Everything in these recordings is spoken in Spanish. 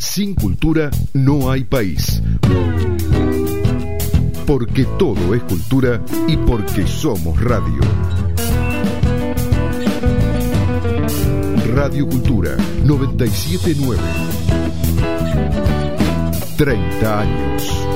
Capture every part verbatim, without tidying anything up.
Sin cultura no hay país. Porque todo es cultura y porque somos radio. Radio Cultura noventa y siete punto nueve. treinta años.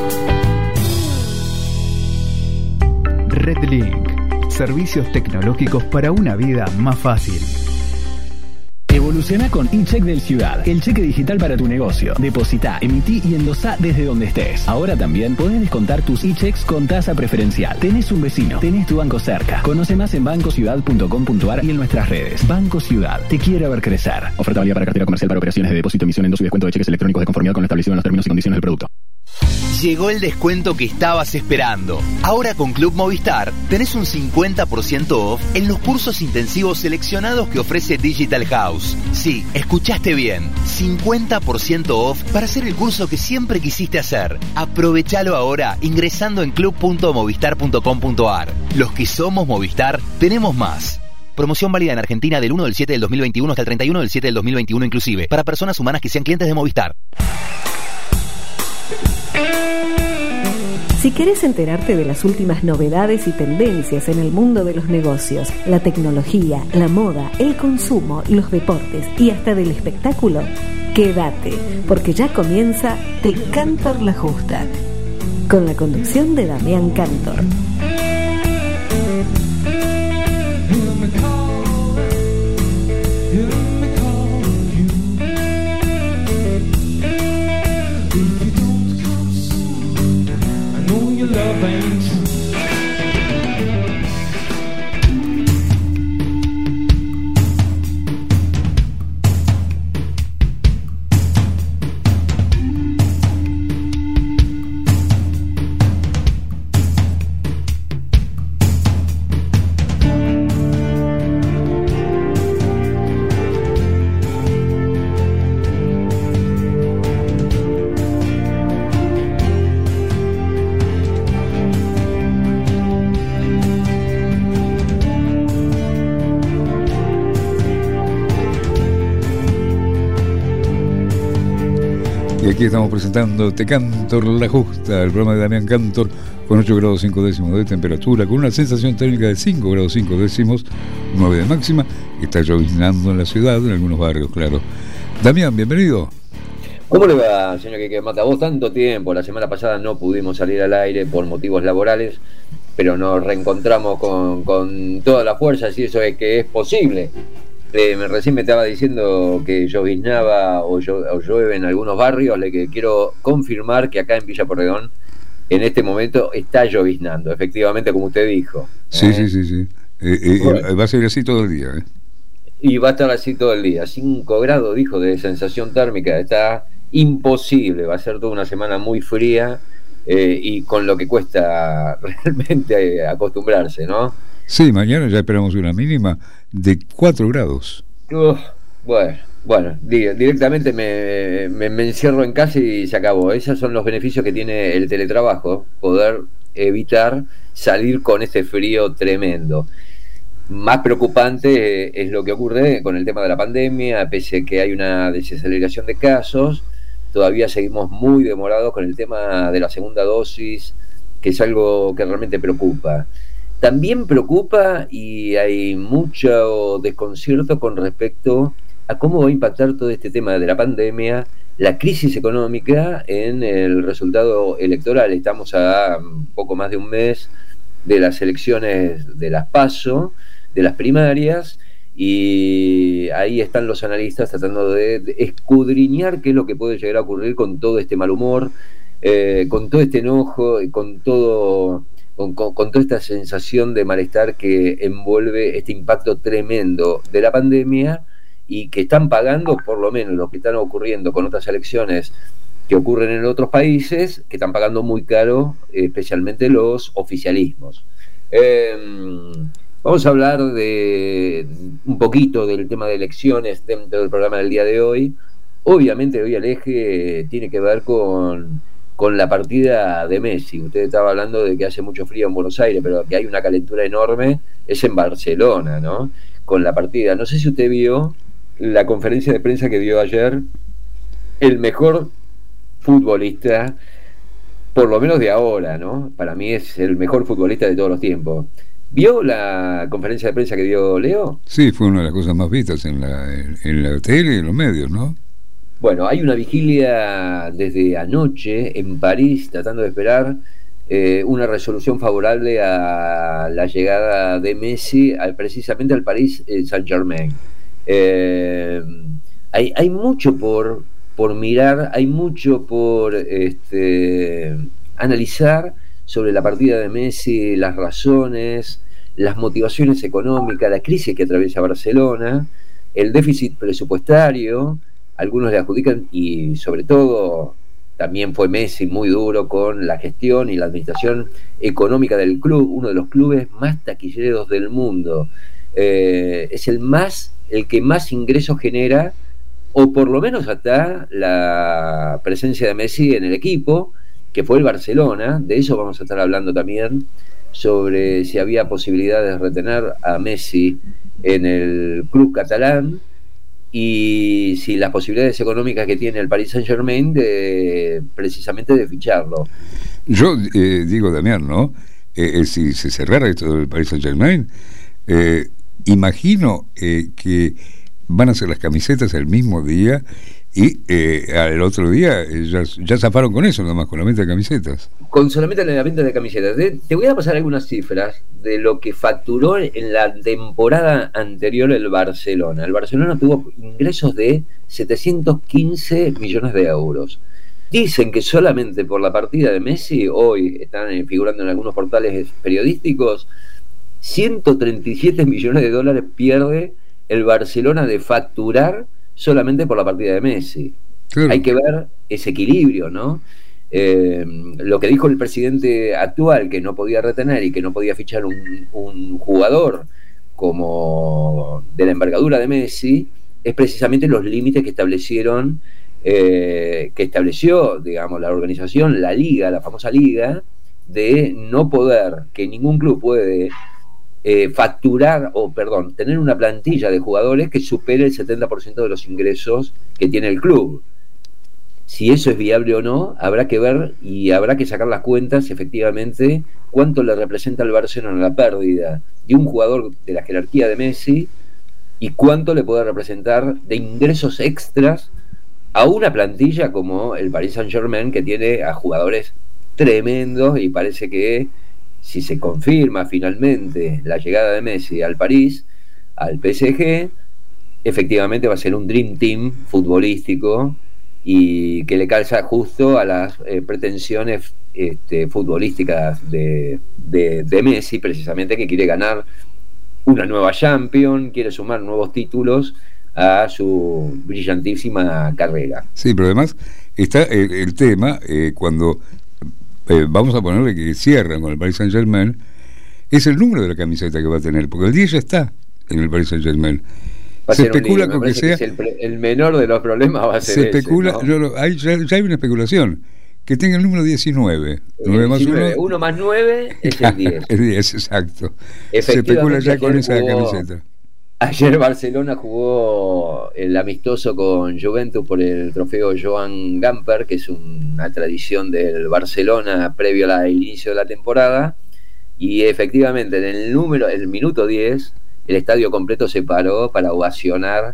Redlink. Servicios tecnológicos para una vida más fácil. Evoluciona con eCheck del Ciudad, el cheque digital para tu negocio. Depositá, emití y endosá desde donde estés. Ahora también podés descontar tus eChecks con tasa preferencial. Tenés un vecino, tenés tu banco cerca. Conoce más en banco ciudad punto com punto a r y en nuestras redes. Banco Ciudad, te quiere ver crecer. Oferta válida para cartera comercial para operaciones de depósito, emisión, endoso y descuento de cheques electrónicos de conformidad con lo establecido en los términos y condiciones del producto. Llegó el descuento que estabas esperando. Ahora con Club Movistar tenés un cincuenta por ciento off en los cursos intensivos seleccionados que ofrece Digital House. Sí, escuchaste bien. cincuenta por ciento off para hacer el curso que siempre quisiste hacer. Aprovechalo ahora ingresando en club punto movistar punto com punto a r. Los que somos Movistar tenemos más. Promoción válida en Argentina del uno del siete del dos mil veintiuno hasta el treinta y uno del siete del dos mil veintiuno inclusive. Para personas humanas que sean clientes de Movistar. Si querés enterarte de las últimas novedades y tendencias en el mundo de los negocios, la tecnología, la moda, el consumo, los deportes y hasta del espectáculo, quédate, porque ya comienza Te Cantor la Justa, con la conducción de Damián Cantor. Aquí estamos presentando Te Cantor la Justa, el programa de Damián Cantor, con ocho grados cinco décimos de temperatura, con una sensación térmica de cinco grados cinco décimos, nueve de máxima. Está lloviznando en la ciudad, en algunos barrios, claro. Damián, bienvenido. ¿Cómo le va, señor Quique Mata? Vos tanto tiempo, la semana pasada no pudimos salir al aire por motivos laborales, pero nos reencontramos con, con toda la fuerza, así eso es que es posible. Eh, recién me estaba diciendo que lloviznaba o, llo, o llueve en algunos barrios. Le que quiero confirmar que acá en Villa Porredón en este momento está lloviznando, efectivamente, como usted dijo. Sí, ¿eh? sí, sí, sí. Eh, eh, bueno. Va a ser así todo el día. ¿eh? Y va a estar así todo el día. cinco grados, dijo, de sensación térmica. Está imposible. Va a ser toda una semana muy fría eh, y con lo que cuesta realmente acostumbrarse, ¿no? Sí, mañana ya esperamos una mínima de cuatro grados. Uf, bueno, bueno, directamente me, me, me encierro en casa y se acabó. Esos son los beneficios que tiene el teletrabajo, poder evitar salir con ese frío tremendo. Más preocupante es lo que ocurre con el tema de la pandemia, pese a que hay una desaceleración de casos, todavía seguimos muy demorados con el tema de la segunda dosis, que es algo que realmente preocupa. También preocupa y hay mucho desconcierto con respecto a cómo va a impactar todo este tema de la pandemia, la crisis económica en el resultado electoral. Estamos a poco más de un mes de las elecciones de las PASO, de las primarias, y ahí están los analistas tratando de escudriñar qué es lo que puede llegar a ocurrir con todo este mal humor, eh, con todo este enojo y con todo... Con, con, con toda esta sensación de malestar que envuelve este impacto tremendo de la pandemia y que están pagando, por lo menos lo que están ocurriendo con otras elecciones que ocurren en otros países, que están pagando muy caro, especialmente los oficialismos. Eh, vamos a hablar de un poquito del tema de elecciones dentro del programa del día de hoy. Obviamente hoy el eje tiene que ver con... con la partida de Messi. Usted estaba hablando de que hace mucho frío en Buenos Aires, pero que hay una calentura enorme, es en Barcelona, ¿no? Con la partida. No sé si usted vio la conferencia de prensa que dio ayer el mejor futbolista, por lo menos de ahora, ¿no? Para mí es el mejor futbolista de todos los tiempos. ¿Vio la conferencia de prensa que dio Leo? Sí, fue una de las cosas más vistas en la, en, en la tele y en los medios, ¿no? Bueno, hay una vigilia desde anoche en París tratando de esperar eh, una resolución favorable a la llegada de Messi al, precisamente al Paris Saint-Germain. Eh, hay, hay mucho por, por mirar, hay mucho por este, analizar sobre la partida de Messi, las razones, las motivaciones económicas, la crisis que atraviesa Barcelona, el déficit presupuestario. Algunos le adjudican, y sobre todo también fue Messi muy duro con la gestión y la administración económica del club, uno de los clubes más taquilleros del mundo. Eh, es el más, el que más ingresos genera, o por lo menos hasta la presencia de Messi en el equipo, que fue el Barcelona. De eso vamos a estar hablando también, sobre si había posibilidades de retener a Messi en el club catalán, y si las posibilidades económicas que tiene el Paris Saint-Germain de precisamente de ficharlo. Yo eh, digo, Damián, ¿no? Eh, eh, si se cerrara esto del Paris Saint-Germain, eh, imagino eh, que van a hacer las camisetas el mismo día y eh, al otro día eh, ya, ya zafaron con eso, nomás con la venta de camisetas. Con solamente la venta de camisetas. Te, te voy a pasar algunas cifras de lo que facturó en la temporada anterior el Barcelona. El Barcelona tuvo ingresos de setecientos quince millones de euros. Dicen que solamente por la partida de Messi, hoy están figurando en algunos portales periodísticos, ciento treinta y siete millones de dólares pierde el Barcelona de facturar solamente por la partida de Messi. Claro. Hay que ver ese equilibrio, ¿no? Eh, lo que dijo el presidente actual, que no podía retener y que no podía fichar un, un jugador como de la envergadura de Messi, es precisamente los límites que establecieron, eh, que estableció, digamos, la organización, la liga, la famosa liga, de no poder, que ningún club puede Eh, facturar, o perdón, tener una plantilla de jugadores que supere el setenta por ciento de los ingresos que tiene el club. Si eso es viable o no, habrá que ver y habrá que sacar las cuentas efectivamente cuánto le representa al Barcelona la pérdida de un jugador de la jerarquía de Messi y cuánto le puede representar de ingresos extras a una plantilla como el Paris Saint-Germain, que tiene a jugadores tremendos, y parece que si se confirma finalmente la llegada de Messi al París, al P S G, efectivamente va a ser un Dream Team futbolístico y que le calza justo a las eh, pretensiones este, futbolísticas de, de, de Messi, precisamente, que quiere ganar una nueva Champions, quiere sumar nuevos títulos a su brillantísima carrera. Sí, pero además está el, el tema, eh, cuando Eh, vamos a ponerle que cierran con el Paris Saint-Germain, es el número de la camiseta que va a tener, porque el diez ya está en el Paris Saint-Germain. Se especula con que sea que el, el menor de los problemas va a ser se especula, ese, ¿no? no, no, hay, ya, ya hay una especulación que tenga el número diecinueve. nueve más uno, uno más nueve es el diez. El diez, exacto. Se especula ya con esa jugó, camiseta. Ayer Barcelona jugó el amistoso con Juventus por el trofeo Joan Gamper, que es una tradición del Barcelona previo al inicio de la temporada, y efectivamente en el número, el minuto diez, el estadio completo se paró para ovacionar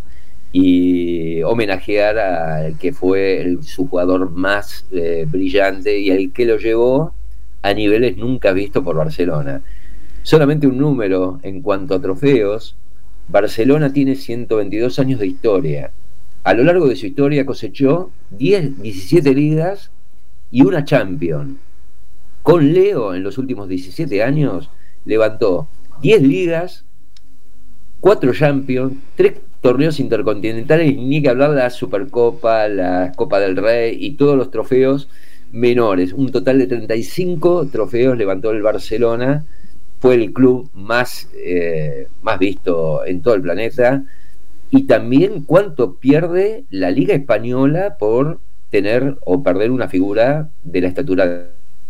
y homenajear al que fue el, su jugador más eh, brillante y el que lo llevó a niveles nunca vistos por Barcelona. Solamente un número en cuanto a trofeos. Barcelona tiene ciento veintidós años de historia. A lo largo de su historia cosechó diez, diecisiete ligas y una Champions. Con Leo, en los últimos diecisiete años, levantó diez ligas, cuatro Champions, tres torneos intercontinentales, y ni que hablar de la Supercopa, la Copa del Rey y todos los trofeos menores. Un total de treinta y cinco trofeos levantó el Barcelona. Fue el club más, eh, más visto en todo el planeta. Y también cuánto pierde la Liga Española por tener o perder una figura de la estatura de...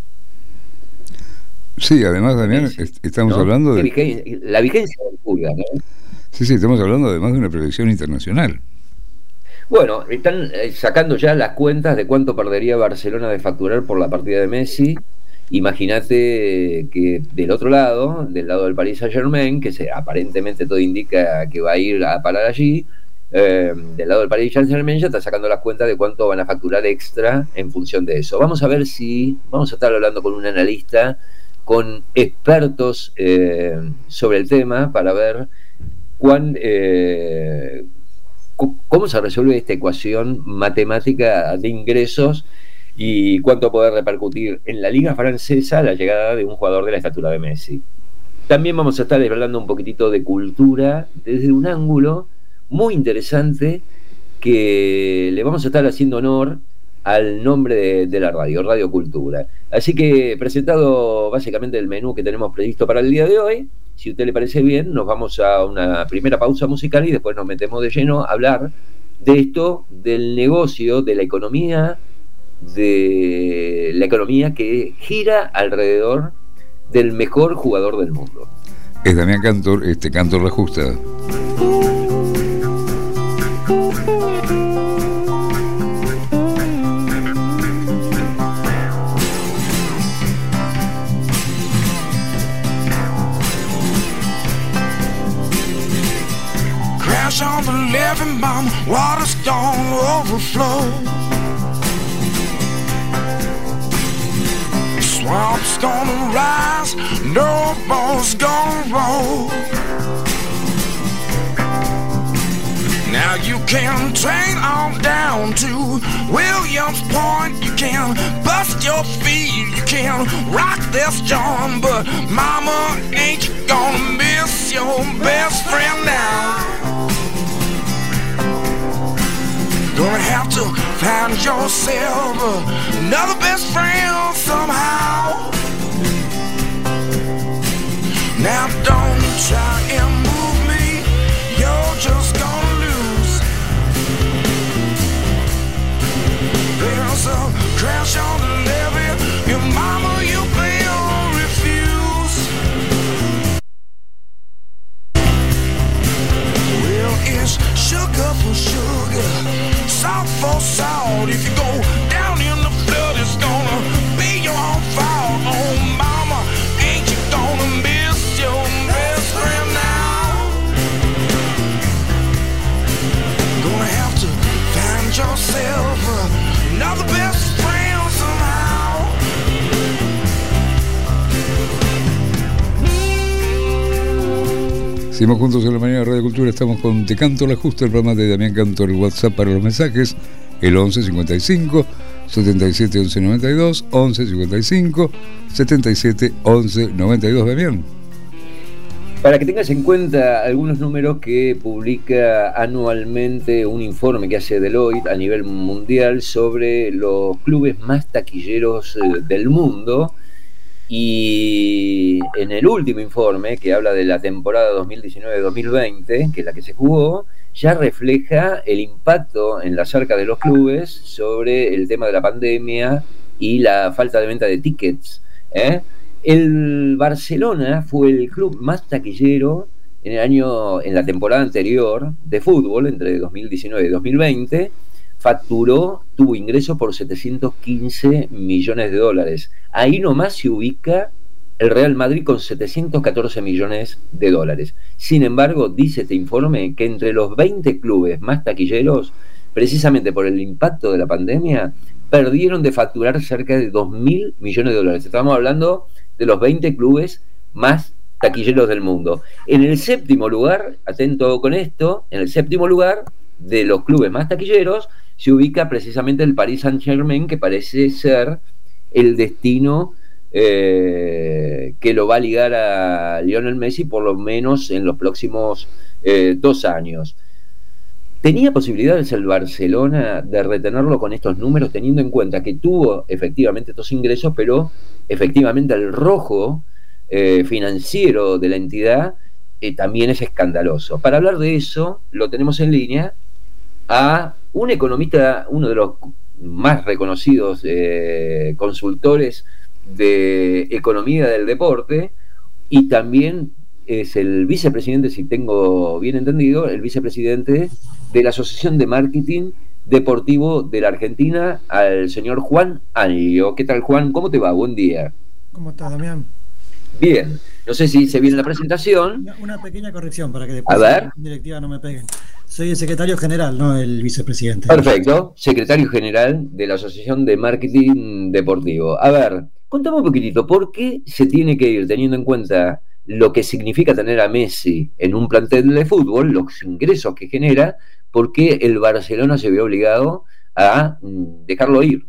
Sí, además, Damián, est- estamos ¿no? hablando de... La vigencia del Pulga, ¿no? Sí, sí, estamos hablando además de una proyección internacional. Bueno, están eh, sacando ya las cuentas de cuánto perdería Barcelona de facturar por la partida de Messi. Imagínate que del otro lado, del lado del Paris Saint-Germain, que se, aparentemente todo indica que va a ir a parar allí, eh, del lado del Paris Saint-Germain ya está sacando las cuentas de cuánto van a facturar extra en función de eso. Vamos a ver si, vamos a estar hablando con un analista, con expertos eh, sobre el tema, para ver cuán, eh, cómo se resuelve esta ecuación matemática de ingresos y cuánto poder repercutir en la liga francesa la llegada de un jugador de la estatura de Messi. También vamos a estar hablando un poquitito de cultura desde un ángulo muy interesante que le vamos a estar haciendo honor al nombre de, de la radio, Radio Cultura. Así que, presentado básicamente el menú que tenemos previsto para el día de hoy, si a usted le parece bien, nos vamos a una primera pausa musical y después nos metemos de lleno a hablar de esto, del negocio, de la economía, de la economía que gira alrededor del mejor jugador del mundo. Es Damián Cantor, este Cantor la Justa. Crash on the living bomb, water's gonna overflow. Swamp's gonna rise, no ball's gonna roll. Now you can train on down to Williams Point. You can bust your feet, you can rock this joint, but mama, ain't you gonna miss your best friend now? Gonna have to find yourself another best friend somehow. Now don't try and move me, you're just gonna lose. There's a crash on the levee, your mama, you will refuse. Well, it's sugar for sugar, salt for salt. If you go down in the flood, it's gonna be your own fault. Oh mama, ain't you gonna miss your best friend now? Gonna have to find yourself another best friend somehow. Seguimos juntos en la mañana de Radio Cultura. Estamos con Te Canto la Justa, el programa de Damián Cantor. El WhatsApp para los mensajes, el once cincuenta y cinco setenta y siete once noventa y dos, once cincuenta y cinco setenta y siete once noventa y dos. Damián, para que tengas en cuenta algunos números que publica anualmente un informe que hace Deloitte a nivel mundial sobre los clubes más taquilleros eh, del mundo. Y en el último informe, que habla de la temporada dos mil diecinueve dos mil veinte, que es la que se jugó, ya refleja el impacto en las arcas de los clubes sobre el tema de la pandemia y la falta de venta de tickets, ¿eh? El Barcelona fue el club más taquillero en el año, en la temporada anterior de fútbol, entre dos mil diecinueve y dos mil veinte. Facturó, tuvo ingresos por setecientos quince millones de dólares. Ahí nomás se ubica el Real Madrid con setecientos catorce millones de dólares. Sin embargo, dice este informe que entre los veinte clubes más taquilleros, precisamente por el impacto de la pandemia, perdieron de facturar cerca de dos mil millones de dólares. Estamos hablando de los veinte clubes más taquilleros del mundo. En el séptimo lugar, atento con esto, en el séptimo lugar de los clubes más taquilleros se ubica precisamente el Paris Saint-Germain, que parece ser el destino eh, que lo va a ligar a Lionel Messi por lo menos en los próximos eh, dos años. ¿Tenía posibilidades el Barcelona de retenerlo con estos números, teniendo en cuenta que tuvo efectivamente estos ingresos, pero efectivamente el rojo eh, financiero de la entidad eh, también es escandaloso? Para hablar de eso, lo tenemos en línea a un economista, uno de los más reconocidos eh, consultores de economía del deporte, y también es el vicepresidente, si tengo bien entendido, el vicepresidente de la Asociación de Marketing Deportivo de la Argentina, al señor Juan Anglio. ¿Qué tal, Juan? ¿Cómo te va? Buen día. ¿Cómo estás, Damián? Bien. No sé si se viene la presentación. Una, una pequeña corrección para que después a ver. la directiva no me peguen. Soy el secretario general, no el vicepresidente. Perfecto. Secretario general de la Asociación de Marketing Deportivo. A ver, contame un poquitito, ¿por qué se tiene que ir teniendo en cuenta lo que significa tener a Messi en un plantel de fútbol, los ingresos que genera, por qué el Barcelona se vio obligado a dejarlo ir?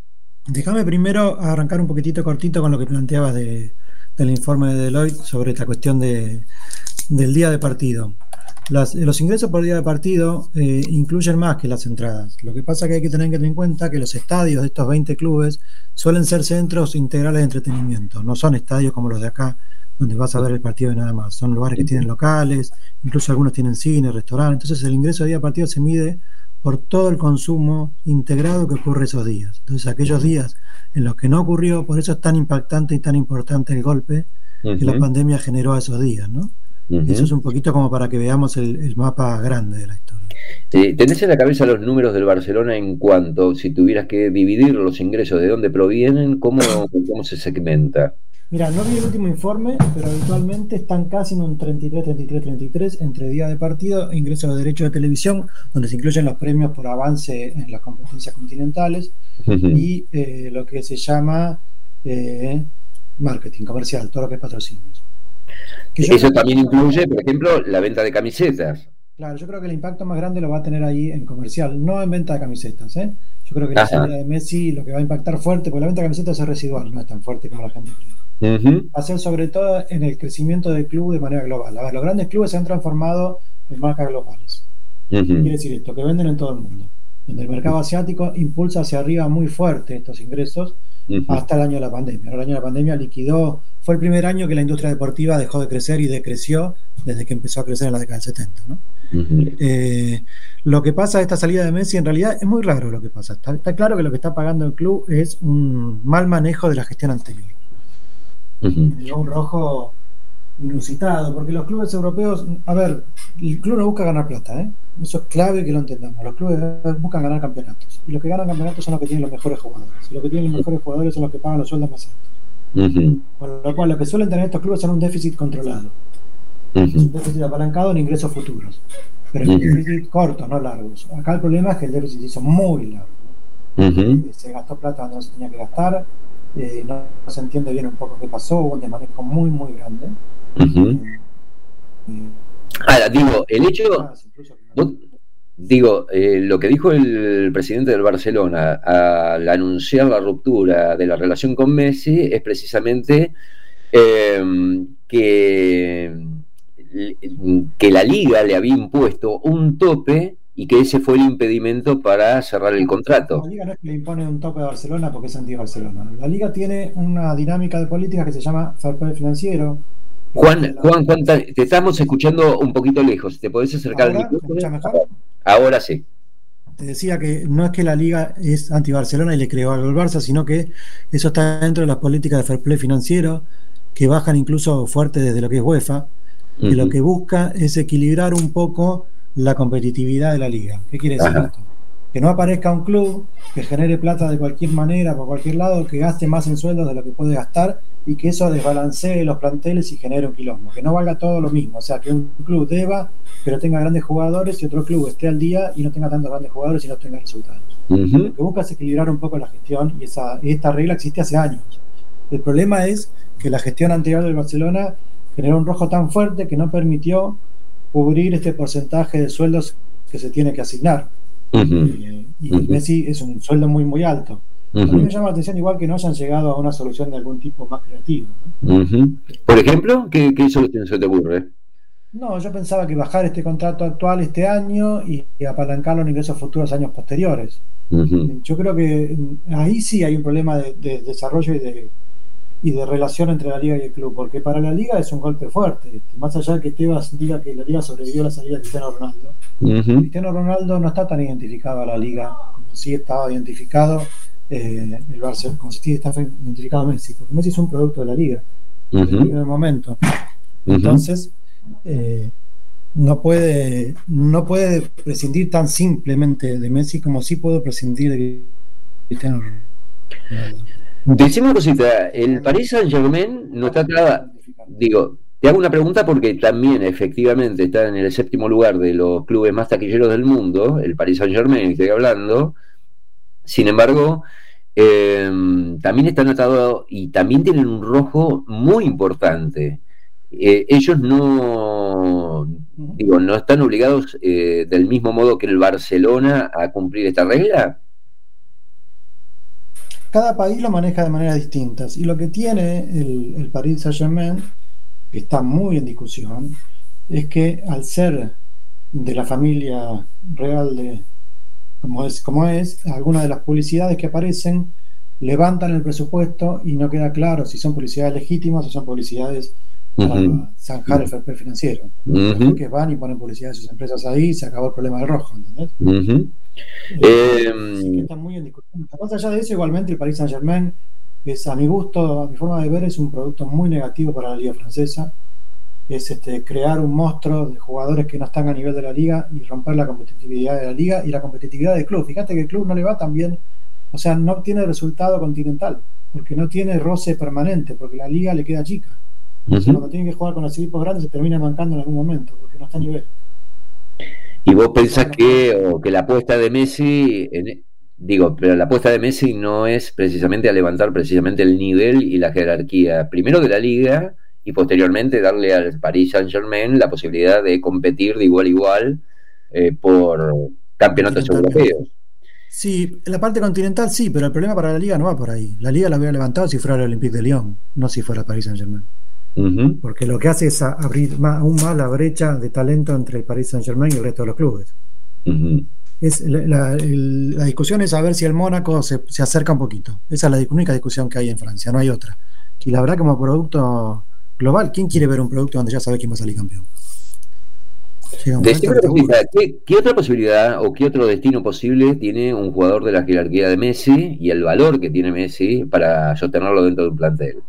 Déjame primero arrancar un poquitito cortito con lo que planteabas de, del informe de Deloitte sobre esta cuestión de, del día de partido. Las, los ingresos por día de partido eh, incluyen más que las entradas. Lo que pasa es que hay que tener en cuenta que los estadios de estos veinte clubes suelen ser centros integrales de entretenimiento, no son estadios como los de acá, donde vas a ver el partido y nada más. Son lugares que tienen locales, incluso algunos tienen cine, restaurantes. Entonces el ingreso de día de partido se mide por todo el consumo integrado que ocurre esos días. Entonces aquellos días en los que no ocurrió, por eso es tan impactante y tan importante el golpe uh-huh. que la pandemia generó a esos días, ¿no? Uh-huh. Eso es un poquito como para que veamos el, el mapa grande de la historia. Eh, ¿Tenés en la cabeza los números del Barcelona en cuanto, si tuvieras que dividir los ingresos, de dónde provienen, cómo, cómo se segmenta? Mira, no vi el último informe, pero habitualmente están casi en un treinta y tres, treinta y tres, treinta y tres entre día de partido, ingresos de derechos de televisión, donde se incluyen los premios por avance en las competencias continentales, uh-huh. y eh, lo que se llama eh, marketing comercial, todo lo que es patrocinios. Que Eso también incluye, por ejemplo, la venta de camisetas. Claro, yo creo que el impacto más grande lo va a tener ahí en comercial, no en venta de camisetas, ¿eh? Yo creo que la salida de Messi lo que va a impactar fuerte, porque la venta de camisetas es residual, no es tan fuerte como la gente cree. Uh-huh. Va a ser sobre todo en el crecimiento del club de manera global. A ver, los grandes clubes se han transformado en marcas globales. Uh-huh. Quiere decir esto, que venden en todo el mundo. Donde el mercado asiático impulsa hacia arriba muy fuerte estos ingresos uh-huh. hasta el año de la pandemia. El año de la pandemia liquidó, fue el primer año que la industria deportiva dejó de crecer y decreció desde que empezó a crecer en la década del setenta, ¿no? Uh-huh. Eh, lo que pasa, esta salida de Messi en realidad es muy raro lo que pasa. Está, está claro que lo que está pagando el club es un mal manejo de la gestión anterior. Uh-huh. Un rojo inusitado, porque los clubes europeos, a ver, el club no busca ganar plata, ¿eh? Eso es clave que lo entendamos. Los clubes buscan ganar campeonatos, y los que ganan campeonatos son los que tienen los mejores jugadores, y los que tienen los mejores jugadores son los que pagan los sueldos más altos. Uh-huh. Con lo cual, lo que suelen tener estos clubes son un déficit controlado, uh-huh. un déficit apalancado en ingresos futuros, pero es uh-huh. un déficit corto, no largos. Acá el problema es que el déficit se hizo muy largo, uh-huh. se gastó plata donde no se tenía que gastar. Eh, no, no se entiende bien un poco qué pasó, hubo un desmanejo muy muy grande. Uh-huh. eh, Ahora, digo, el hecho, vos, digo, eh, lo que dijo el presidente del Barcelona al anunciar la ruptura de la relación con Messi es precisamente eh, que, que la Liga le había impuesto un tope y que ese fue el impedimento para cerrar el contrato. La Liga no es que le impone un tope a Barcelona porque es anti-Barcelona. La Liga tiene una dinámica de políticas que se llama fair play financiero. Juan, Juan, Juan, te estamos escuchando un poquito lejos. ¿Te podés acercar al micrófono? Mejor? Ahora sí. Te decía que no es que la Liga es anti-Barcelona y le creó algo al Barça, sino que eso está dentro de las políticas de fair play financiero, que bajan incluso fuerte desde lo que es UEFA, que uh-huh. lo que busca es equilibrar un poco la competitividad de la liga. ¿Qué quiere decir Ajá. esto? Que no aparezca un club que genere plata de cualquier manera, por cualquier lado, que gaste más en sueldos de lo que puede gastar y que eso desbalancee los planteles y genere un quilombo. Que no valga todo lo mismo. O sea, que un club deba, pero tenga grandes jugadores, y otro club esté al día y no tenga tantos grandes jugadores y no tenga resultados. Uh-huh. Lo que busca es equilibrar un poco la gestión, y esa, esta regla existe hace años. El problema es que la gestión anterior del Barcelona generó un rojo tan fuerte que no permitió cubrir este porcentaje de sueldos que se tiene que asignar. Uh-huh. Y, y uh-huh. Messi es un sueldo muy muy alto. Uh-huh. A mí me llama la atención igual que no hayan llegado a una solución de algún tipo más creativo, ¿no? Uh-huh. Por ejemplo, ¿qué, qué solución se te ocurre? No, yo pensaba que bajar este contrato actual este año y, y apalancarlo en ingresos futuros años posteriores. Uh-huh. Yo creo que ahí sí hay un problema de, de desarrollo y de y de relación entre la liga y el club, porque para la liga es un golpe fuerte, más allá de que Tebas diga que la liga sobrevivió a la salida de Cristiano Ronaldo. Uh-huh. Cristiano Ronaldo no está tan identificado a la liga como sí estaba identificado eh, el Barça, como sí está identificado Messi, porque Messi es un producto de la liga uh-huh. en el primer momento. Uh-huh. Entonces eh, no puede, no puede prescindir tan simplemente de Messi como sí puedo prescindir de Cristiano Ronaldo. Decime una cosita, el Paris Saint-Germain no está atrás, digo, te hago una pregunta porque también efectivamente está en el séptimo lugar de los clubes más taquilleros del mundo, el Paris Saint-Germain, estoy hablando. Sin embargo, eh, también están atados y también tienen un rojo muy importante. Eh, ellos no, digo, no están obligados eh, del mismo modo que el Barcelona a cumplir esta regla. Cada país lo maneja de maneras distintas y lo que tiene el, el Paris Saint-Germain, que está muy en discusión, es que al ser de la familia real de como es, como es, algunas de las publicidades que aparecen levantan el presupuesto y no queda claro si son publicidades legítimas o son publicidades para uh-huh. zanjar el fair play financiero. Uh-huh. Que van y ponen publicidad de sus empresas ahí y se acabó el problema del rojo, ¿entendés? Uh-huh. Eh, eh, están muy en discusión. Más allá de eso, igualmente el Paris Saint-Germain es, a mi gusto, a mi forma de ver, es un producto muy negativo para la liga francesa. Es este, crear un monstruo de jugadores que no están a nivel de la liga y romper la competitividad de la liga y la competitividad del club. Fíjate que el club no le va tan bien, o sea, no obtiene resultado continental, porque no tiene roce permanente, porque la liga le queda chica. Uh-huh. Cuando tienen que jugar con los equipos grandes se termina mancando en algún momento, porque no está a nivel. ¿Y vos pensás que, o que la apuesta de Messi, en, digo, pero la apuesta de Messi no es precisamente a levantar precisamente el nivel y la jerarquía, primero de la liga, y posteriormente darle al Paris Saint-Germain la posibilidad de competir de igual a igual eh, por campeonatos europeos? Sí, la parte continental sí, pero el problema para la liga no va por ahí. La liga la hubiera levantado si fuera el Olympique de Lyon, no si fuera el Paris Saint-Germain. Uh-huh. Porque lo que hace es abrir más, aún más la brecha de talento entre el Paris Saint-Germain y el resto de los clubes. Uh-huh. Es la, la, el, la discusión es saber si el Mónaco se, se acerca un poquito. Esa es la única discusión que hay en Francia, no hay otra. Y la verdad, como producto global, ¿quién quiere ver un producto donde ya sabe quién va a salir campeón? ¿Qué, ¿Qué otra posibilidad o qué otro destino posible tiene un jugador de la jerarquía de Messi y el valor que tiene Messi para sostenerlo dentro de un plantel?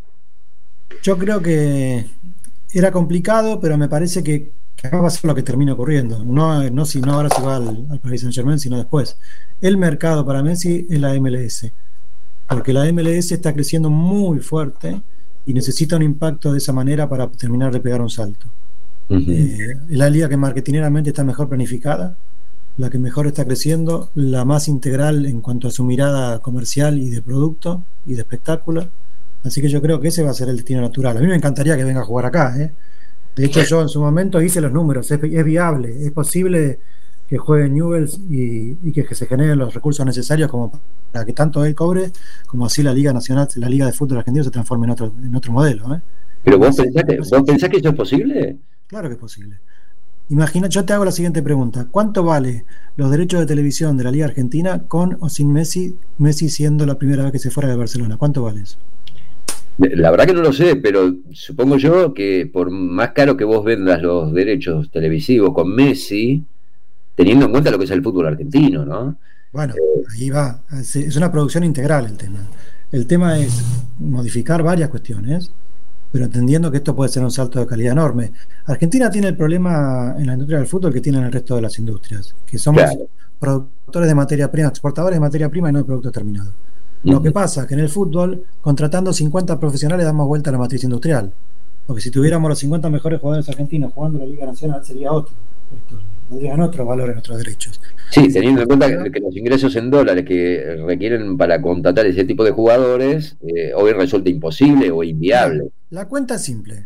Yo creo que era complicado, pero me parece que, que acá va a ser lo que termina ocurriendo. No, no si no ahora se va al, al Paris Saint-Germain, sino después. El mercado para Messi es la M L S, porque la M L S está creciendo muy fuerte y necesita un impacto de esa manera para terminar de pegar un salto. Uh-huh. Eh, la liga que marketineramente está mejor planificada, la que mejor está creciendo, la más integral en cuanto a su mirada comercial y de producto y de espectáculo. Así que yo creo que ese va a ser el destino natural. A mí me encantaría que venga a jugar acá, ¿eh? De hecho, yo en su momento hice los números, es, es viable, es posible que juegue Newell's y, y que, que se generen los recursos necesarios como para que tanto él cobre, como así la Liga Nacional, la Liga de Fútbol Argentino se transforme en otro, en otro modelo, ¿eh? Pero vos pensás que, ¿vos pensás que eso es posible? Claro que es posible. Imagina, yo te hago la siguiente pregunta: ¿cuánto vale los derechos de televisión de la Liga Argentina con o sin Messi, Messi siendo la primera vez que se fuera de Barcelona? ¿Cuánto vale eso? La verdad que no lo sé, pero supongo yo que por más caro que vos vendas los derechos televisivos con Messi, teniendo en cuenta lo que es el fútbol argentino, ¿no? Bueno, eh, ahí va. Es una producción integral el tema. El tema es modificar varias cuestiones, pero entendiendo que esto puede ser un salto de calidad enorme. Argentina tiene el problema en la industria del fútbol que tienen el resto de las industrias, que somos claro. productores de materia prima, exportadores de materia prima y no de productos terminados. Uh-huh. Lo que pasa es que en el fútbol, contratando cincuenta profesionales, damos vuelta a la matriz industrial. Porque si tuviéramos los cincuenta mejores jugadores argentinos jugando en la Liga Nacional, sería otro. Tendrían otros valores, otros derechos. Sí, teniendo en cuenta que, que los ingresos en dólares que requieren para contratar ese tipo de jugadores, eh, hoy resulta imposible o inviable. La, la cuenta es simple.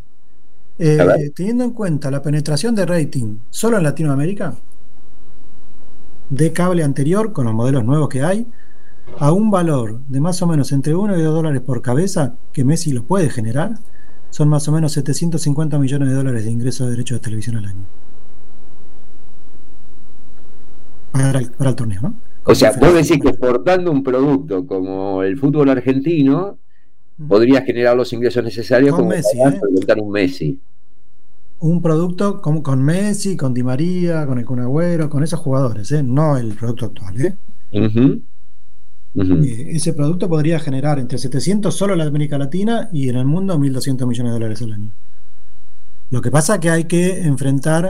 Eh, teniendo en cuenta la penetración de rating solo en Latinoamérica, de cable anterior, con los modelos nuevos que hay, a un valor de más o menos entre uno y dos dólares por cabeza, que Messi lo puede generar, son más o menos setecientos cincuenta millones de dólares de ingresos de derechos de televisión al año. Para el, para el torneo, ¿no? O sea, vos decís que exportando un producto como el fútbol argentino, uh-huh, podría generar los ingresos necesarios con como Messi, para ¿eh? preguntar un Messi. Un producto como con Messi, con Di María, con el Kun Agüero, con esos jugadores, ¿eh? No el producto actual, ¿eh? Uh-huh. Uh-huh. Eh, ese producto podría generar entre setecientos solo en la América Latina y en el mundo mil doscientos millones de dólares al año. Lo que pasa es que hay que enfrentar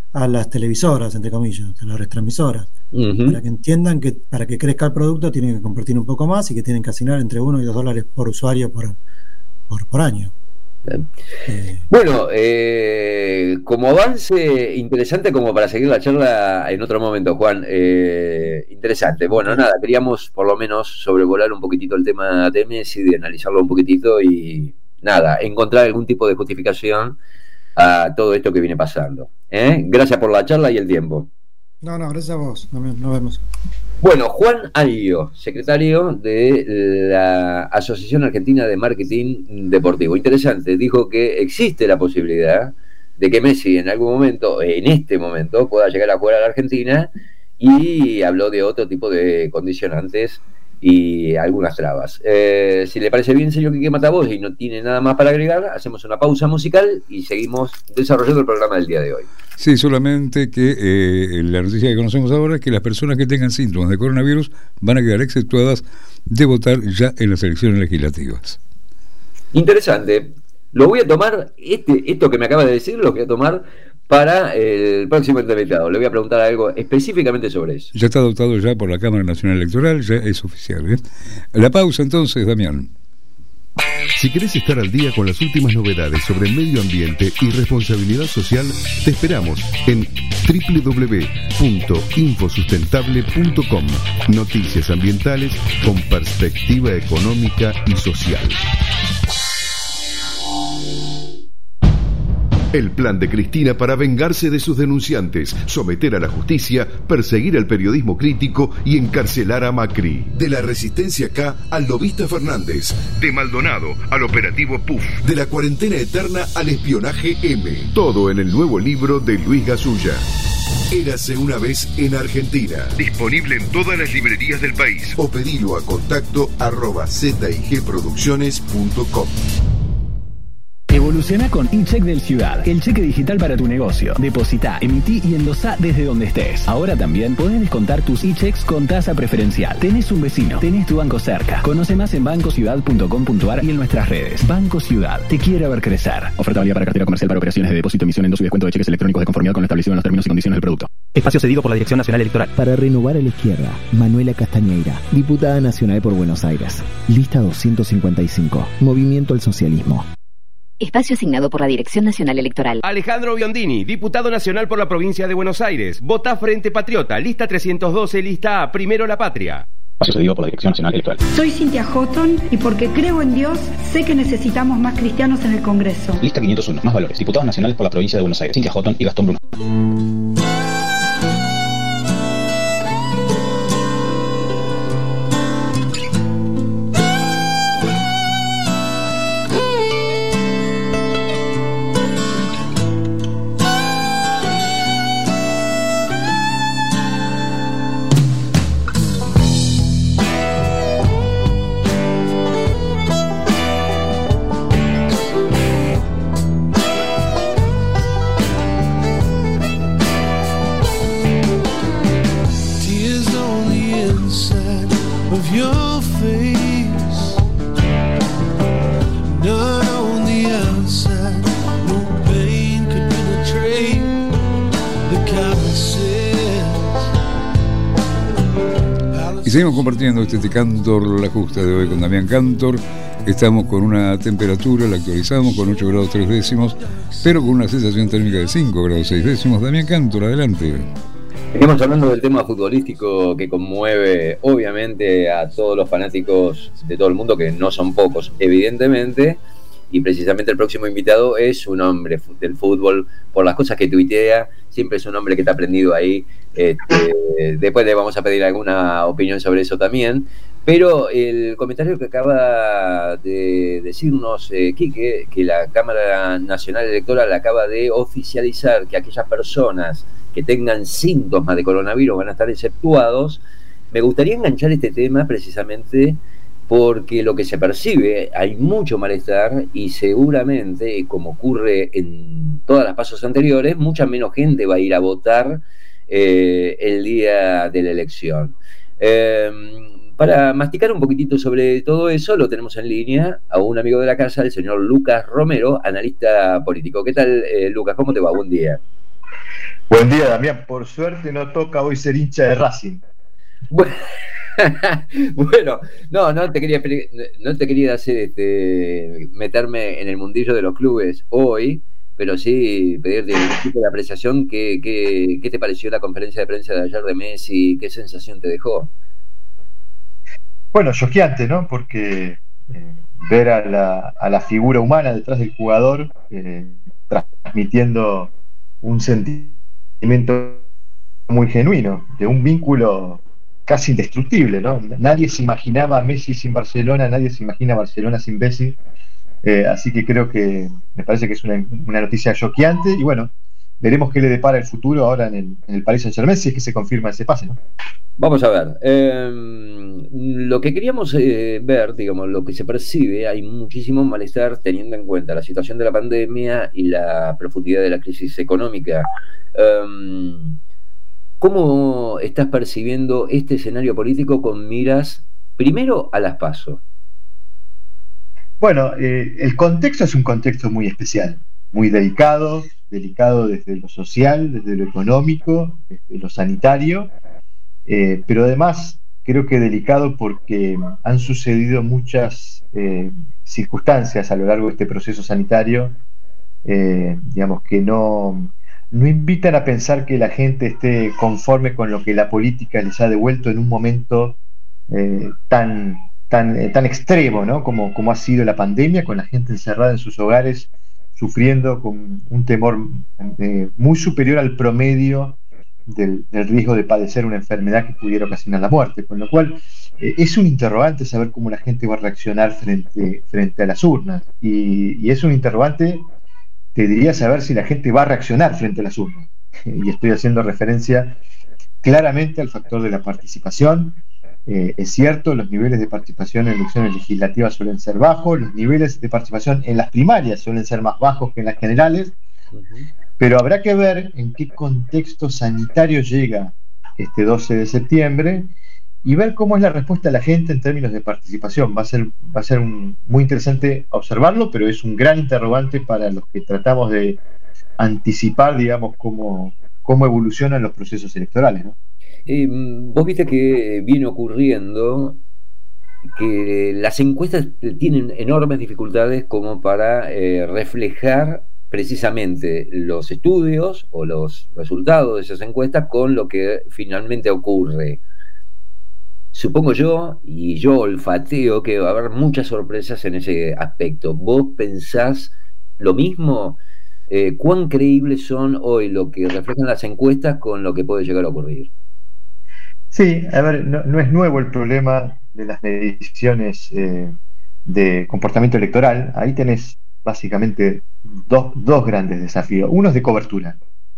a las televisoras, entre comillas, a las retransmisoras, uh-huh. para que entiendan que para que crezca el producto tienen que compartir un poco más y que tienen que asignar entre uno y dos dólares por usuario por, por, por año. Eh. Bueno, eh, como avance interesante, como para seguir la charla en otro momento, Juan, eh, interesante. Bueno, nada, queríamos por lo menos sobrevolar un poquitito el tema de Messi, de analizarlo un poquitito y nada, encontrar algún tipo de justificación a todo esto que viene pasando. ¿eh? Gracias por la charla y el tiempo. No, no, gracias a vos. Nos vemos. Bueno, Juan Alio, secretario de la Asociación Argentina de Marketing Deportivo. Interesante, dijo que existe la posibilidad de que Messi en algún momento, en este momento, pueda llegar a jugar a la Argentina, y habló de otro tipo de condicionantes y algunas trabas. Eh, si le parece bien, señor Quique Matavoz, y no tiene nada más para agregar, hacemos una pausa musical y seguimos desarrollando el programa del día de hoy. Sí, solamente que eh, la noticia que conocemos ahora es que las personas que tengan síntomas de coronavirus van a quedar exceptuadas de votar ya en las elecciones legislativas. Interesante. Lo voy a tomar, este, esto que me acaba de decir, lo voy a tomar para el próximo entrevistado. Le voy a preguntar algo específicamente sobre eso. Ya está adoptado ya por la Cámara Nacional Electoral, ya es oficial. ¿eh? La pausa entonces, Damián. Si querés estar al día con las últimas novedades sobre medio ambiente y responsabilidad social, te esperamos en doble u doble u doble u punto infosustentable punto com. Noticias ambientales con perspectiva económica y social. El plan de Cristina para vengarse de sus denunciantes, someter a la justicia, perseguir al periodismo crítico y encarcelar a Macri. De la resistencia K al lobista Fernández. De Maldonado al operativo Puff. De la cuarentena eterna al espionaje M. Todo en el nuevo libro de Luis Gasulla. Érase una vez en Argentina. Disponible en todas las librerías del país. O pedilo a contacto arroba zigproducciones punto com. Evoluciona con eCheck del Ciudad, el cheque digital para tu negocio. Depositá, emití y endosá desde donde estés. Ahora también podés descontar tus eChecks con tasa preferencial. Tenés un vecino, tenés tu banco cerca. Conoce más en banco ciudad punto com punto ar y en nuestras redes. Banco Ciudad, te quiere ver crecer. Oferta válida para cartera comercial para operaciones de depósito, emisión, endoso y descuento de cheques electrónicos de conformidad con lo establecido en los términos y condiciones del producto. Espacio cedido por la Dirección Nacional Electoral. Para renovar a la izquierda, Manuela Castañeira, diputada nacional por Buenos Aires. Lista doscientos cincuenta y cinco. Movimiento al Socialismo. Espacio asignado por la Dirección Nacional Electoral. Alejandro Biondini, diputado nacional por la provincia de Buenos Aires. Vota Frente Patriota, lista trescientos doce, lista A, Primero la Patria. Espacio cedido por la Dirección Nacional Electoral. Soy Cintia Houghton y porque creo en Dios, sé que necesitamos más cristianos en el Congreso. Lista quinientos uno, más valores. Diputados nacionales por la provincia de Buenos Aires. Cintia Houghton y Gastón Bruno. Y seguimos compartiendo este Te Cantor la Justa de hoy con Damián Cantor. Estamos con una temperatura, la actualizamos con ocho grados tres décimos, pero con una sensación térmica de cinco grados seis décimos. Damián Cantor, adelante. Estamos hablando del tema futbolístico que conmueve obviamente a todos los fanáticos de todo el mundo, que no son pocos, evidentemente, y precisamente el próximo invitado es un hombre del fútbol, por las cosas que tuitea, siempre es un hombre que está prendido ahí. Este, después le vamos a pedir alguna opinión sobre eso también, pero el comentario que acaba de decirnos eh, Quique, que la Cámara Nacional Electoral acaba de oficializar que aquellas personas que tengan síntomas de coronavirus van a estar exceptuados, me gustaría enganchar este tema precisamente porque lo que se percibe, hay mucho malestar y seguramente, como ocurre en todas las pasos anteriores, mucha menos gente va a ir a votar eh, el día de la elección. Eh, para masticar un poquitito sobre todo eso, lo tenemos en línea a un amigo de la casa, el señor Lucas Romero, analista político. ¿Qué tal, eh, Lucas? ¿Cómo te va? Buen día. Buen día, Damián. Por suerte no toca hoy ser hincha de Racing. Bueno, bueno, no, no te quería no te quería hacer este meterme en el mundillo de los clubes hoy, pero sí pedirte un tipo de apreciación. ¿Qué, qué, qué te pareció la conferencia de prensa de ayer de Messi? ¿Qué sensación te dejó? Bueno, choqueante, ¿no? Porque eh, ver a la, a la figura humana detrás del jugador eh, transmitiendo un sentimiento muy genuino, de un vínculo casi indestructible, ¿no? Nadie se imaginaba a Messi sin Barcelona, nadie se imagina a Barcelona sin Messi, eh, así que creo que me parece que es una, una noticia choqueante y bueno, veremos qué le depara el futuro ahora en el, en el Paris Saint-Germain si es que se confirma ese pase, ¿no? Vamos a ver, eh, lo que queríamos eh, ver, digamos, lo que se percibe, hay muchísimo malestar teniendo en cuenta la situación de la pandemia y la profundidad de la crisis económica. Eh, ¿Cómo estás percibiendo este escenario político con miras primero a las PASO? Bueno, eh, el contexto es un contexto muy especial, muy delicado, delicado desde lo social, desde lo económico, desde lo sanitario, eh, pero además creo que delicado porque han sucedido muchas eh, circunstancias a lo largo de este proceso sanitario, eh, digamos, que no... no invitan a pensar que la gente esté conforme con lo que la política les ha devuelto en un momento eh, tan, tan, eh, tan extremo, ¿no? Como, como ha sido la pandemia, con la gente encerrada en sus hogares, sufriendo con un temor eh, muy superior al promedio del, del riesgo de padecer una enfermedad que pudiera ocasionar la muerte. Con lo cual eh, es un interrogante saber cómo la gente va a reaccionar frente, frente a las urnas. Y, y es un interrogante... te diría saber si la gente va a reaccionar frente a las urnas. Y estoy haciendo referencia claramente al factor de la participación. Eh, es cierto, los niveles de participación en elecciones legislativas suelen ser bajos, los niveles de participación en las primarias suelen ser más bajos que en las generales, uh-huh. Pero habrá que ver en qué contexto sanitario llega este doce de septiembre y ver cómo es la respuesta de la gente en términos de participación. Va a ser, va a ser un, muy interesante observarlo, pero es un gran interrogante para los que tratamos de anticipar, digamos, cómo, cómo evolucionan los procesos electorales, ¿no? Eh, vos viste que viene ocurriendo que las encuestas tienen enormes dificultades como para eh, reflejar precisamente los estudios o los resultados de esas encuestas con lo que finalmente ocurre. Supongo yo, y yo olfateo, que va a haber muchas sorpresas en ese aspecto. ¿Vos pensás lo mismo? Eh, ¿Cuán creíbles son hoy lo que reflejan las encuestas con lo que puede llegar a ocurrir? Sí, a ver, no, no es nuevo el problema de las mediciones eh, de comportamiento electoral. Ahí tenés básicamente dos, dos grandes desafíos. Uno es de cobertura.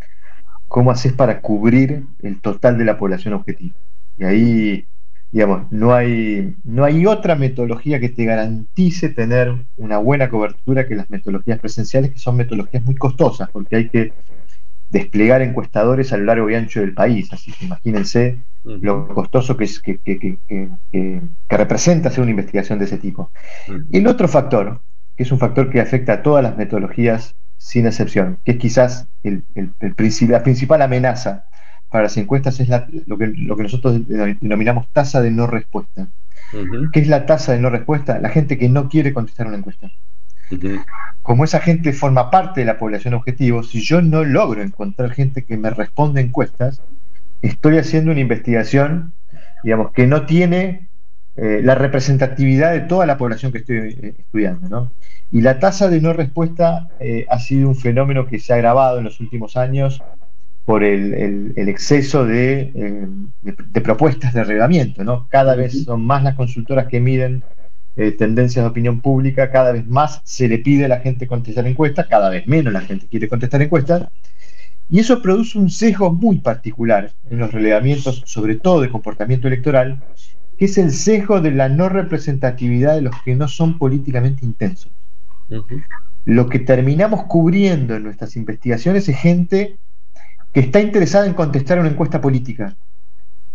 ¿Cómo haces para cubrir el total de la población objetivo? Y ahí... digamos, no hay, no hay otra metodología que te garantice tener una buena cobertura que las metodologías presenciales, que son metodologías muy costosas, porque hay que desplegar encuestadores a lo largo y ancho del país. Así que imagínense uh-huh. lo costoso que, es, que, que, que, que, que representa hacer una investigación de ese tipo. Uh-huh. El otro factor, que es un factor que afecta a todas las metodologías sin excepción, que es quizás el, el, el princip- la principal amenaza para las encuestas, es la, lo, que, lo que nosotros denominamos tasa de no respuesta. Uh-huh. ¿Qué es la tasa de no respuesta? La gente que no quiere contestar una encuesta. Uh-huh. Como esa gente forma parte de la población objetivo, si yo no logro encontrar gente que me responde encuestas, estoy haciendo una investigación, digamos, que no tiene eh, la representatividad de toda la población que estoy eh, estudiando, ¿no? Y la tasa de no respuesta eh, ha sido un fenómeno que se ha agravado en los últimos años por el, el, el exceso de, eh, de, de propuestas de arreglamiento, ¿no? Cada vez son más las consultoras que miden eh, tendencias de opinión pública, cada vez más se le pide a la gente contestar encuestas, cada vez menos la gente quiere contestar encuestas, y eso produce un sesgo muy particular en los relevamientos, sobre todo de comportamiento electoral, que es el sesgo de la no representatividad de los que no son políticamente intensos. Uh-huh. Lo que terminamos cubriendo en nuestras investigaciones es gente que está interesada en contestar una encuesta política,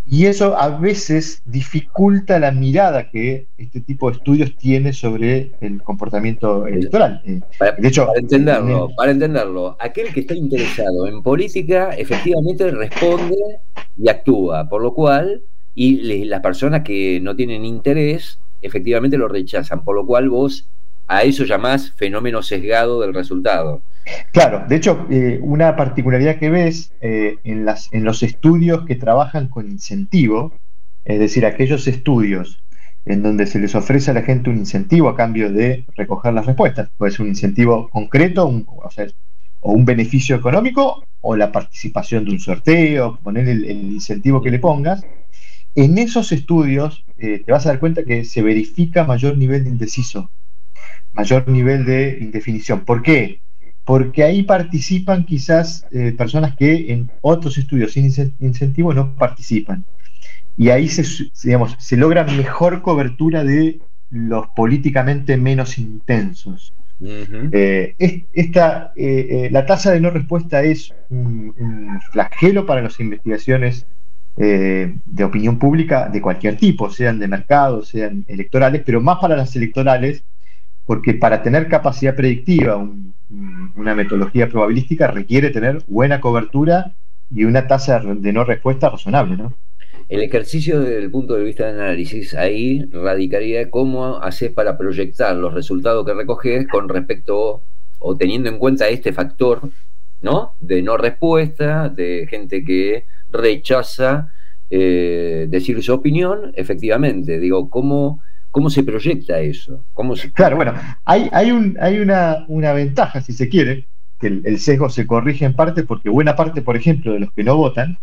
y eso a veces dificulta la mirada que este tipo de estudios tiene sobre el comportamiento electoral. Para, de hecho, para entenderlo, para entenderlo, aquel que está interesado en política efectivamente responde y actúa, por lo cual, y le, las personas que no tienen interés efectivamente lo rechazan, por lo cual vos a eso llamás fenómeno sesgado del resultado. Claro, de hecho, eh, una particularidad que ves eh, en, las, en los estudios que trabajan con incentivo, es decir, aquellos estudios en donde se les ofrece a la gente un incentivo a cambio de recoger las respuestas, puede ser un incentivo concreto, un, o sea, o un beneficio económico, o la participación de un sorteo, poner el, el incentivo que le pongas. En esos estudios eh, te vas a dar cuenta que se verifica mayor nivel de indeciso, mayor nivel de indefinición. ¿Por qué? Porque ahí participan quizás eh, personas que en otros estudios sin incentivo no participan. Y ahí se, digamos, se logra mejor cobertura de los políticamente menos intensos. Uh-huh. eh, es, esta, eh, eh, la tasa de no respuesta es un, un flagelo para las investigaciones eh, de opinión pública de cualquier tipo, sean de mercado, sean electorales, pero más para las electorales, porque para tener capacidad predictiva, un, una metodología probabilística requiere tener buena cobertura y una tasa de no respuesta razonable, ¿no? El ejercicio desde el punto de vista del análisis ahí radicaría cómo haces para proyectar los resultados que recoges con respecto o teniendo en cuenta este factor, ¿no? De no respuesta, de gente que rechaza eh, decir su opinión, efectivamente. Digo, ¿cómo, cómo se proyecta eso? ¿Cómo se... Claro, bueno, hay, hay, un, hay una, una ventaja, si se quiere, que el, el sesgo se corrige en parte porque buena parte, por ejemplo, de los que no votan,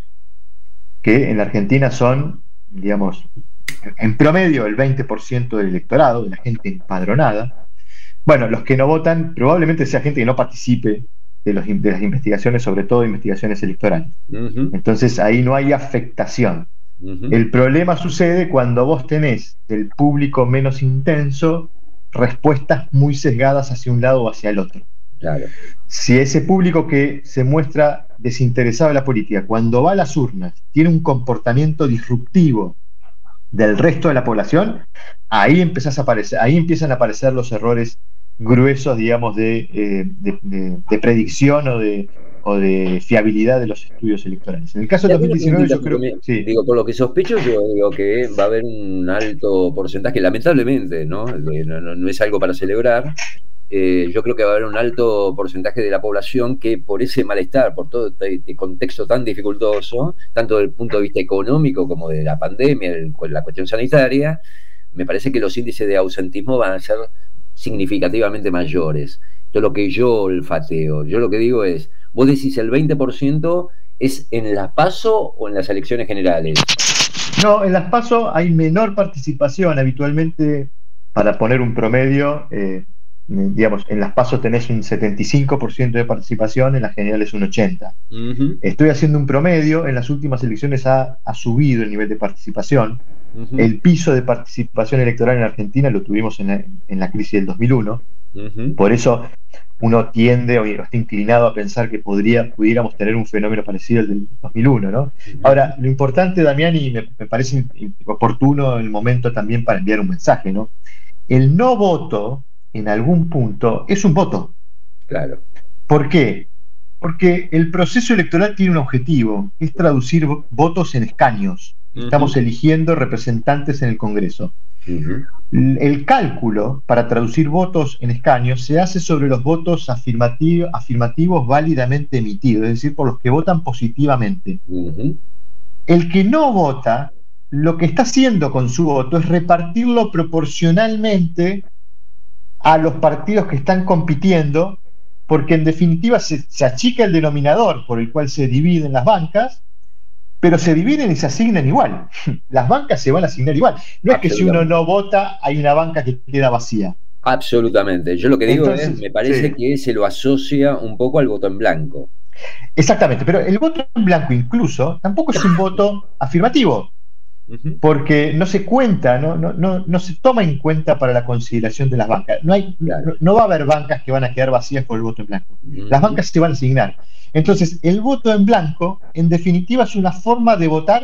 que en la Argentina son, digamos, en promedio el veinte por ciento del electorado, de la gente empadronada. Bueno, los que no votan probablemente sea gente que no participe de, los, de las investigaciones, sobre todo investigaciones electorales. Uh-huh. Entonces ahí no hay afectación. Uh-huh. El problema sucede cuando vos tenés del público menos intenso respuestas muy sesgadas hacia un lado o hacia el otro. Claro. Si ese público que se muestra desinteresado en la política, cuando va a las urnas, tiene un comportamiento disruptivo del resto de la población, ahí empezás a aparecer, ahí empiezan a aparecer los errores gruesos, digamos, de, eh, de, de, de predicción o de, o de fiabilidad de los estudios electorales. En el caso de dos mil diecinueve, yo creo que sí. Digo, por lo que sospecho, yo digo que va a haber un alto porcentaje, lamentablemente, ¿no? No, no, no es algo para celebrar. Eh, yo creo que va a haber un alto porcentaje de la población que por ese malestar, por todo este contexto tan dificultoso, tanto desde el punto de vista económico como de la pandemia, el, la cuestión sanitaria, me parece que los índices de ausentismo van a ser significativamente mayores. Esto es lo que yo olfateo. Yo lo que digo es, vos decís el veinte por ciento es en las PASO o en las elecciones generales. No, en las PASO hay menor participación habitualmente, para poner un promedio. eh, digamos, en las PASO tenés un setenta y cinco por ciento de participación, en las generales un ochenta por ciento. Uh-huh. Estoy haciendo un promedio, en las últimas elecciones ha, ha subido el nivel de participación. Uh-huh. El piso de participación electoral en Argentina lo tuvimos en la, en la crisis del dos mil uno. Uh-huh. Por eso uno tiende o está inclinado a pensar que podría, pudiéramos tener un fenómeno parecido al del dos mil uno, ¿no? Uh-huh. Ahora, lo importante, Damián, y me, me parece oportuno el momento también para enviar un mensaje, ¿no? El no voto en algún punto es un voto. Claro. ¿Por qué? Porque el proceso electoral tiene un objetivo, es traducir votos en escaños. Uh-huh. Estamos eligiendo representantes en el Congreso. Uh-huh. El cálculo para traducir votos en escaños se hace sobre los votos afirmativos, afirmativos válidamente emitidos, es decir, por los que votan positivamente. Uh-huh. El que no vota, lo que está haciendo con su voto es repartirlo proporcionalmente a los partidos que están compitiendo, porque en definitiva se, se achica el denominador por el cual se dividen las bancas, pero se dividen y se asignan igual. Las bancas se van a asignar igual. No es que si uno no vota hay una banca que queda vacía. Absolutamente. Yo lo que digo Entonces, es, me parece sí. que se lo asocia un poco al voto en blanco. Exactamente, pero el voto en blanco incluso tampoco es un voto afirmativo. Porque no se cuenta, no, no, no, no se toma en cuenta para la consideración de las bancas. No, hay, claro. no, no va a haber bancas que van a quedar vacías por el voto en blanco. Uh-huh. Las bancas se van a asignar. Entonces, el voto en blanco, en definitiva, es una forma de votar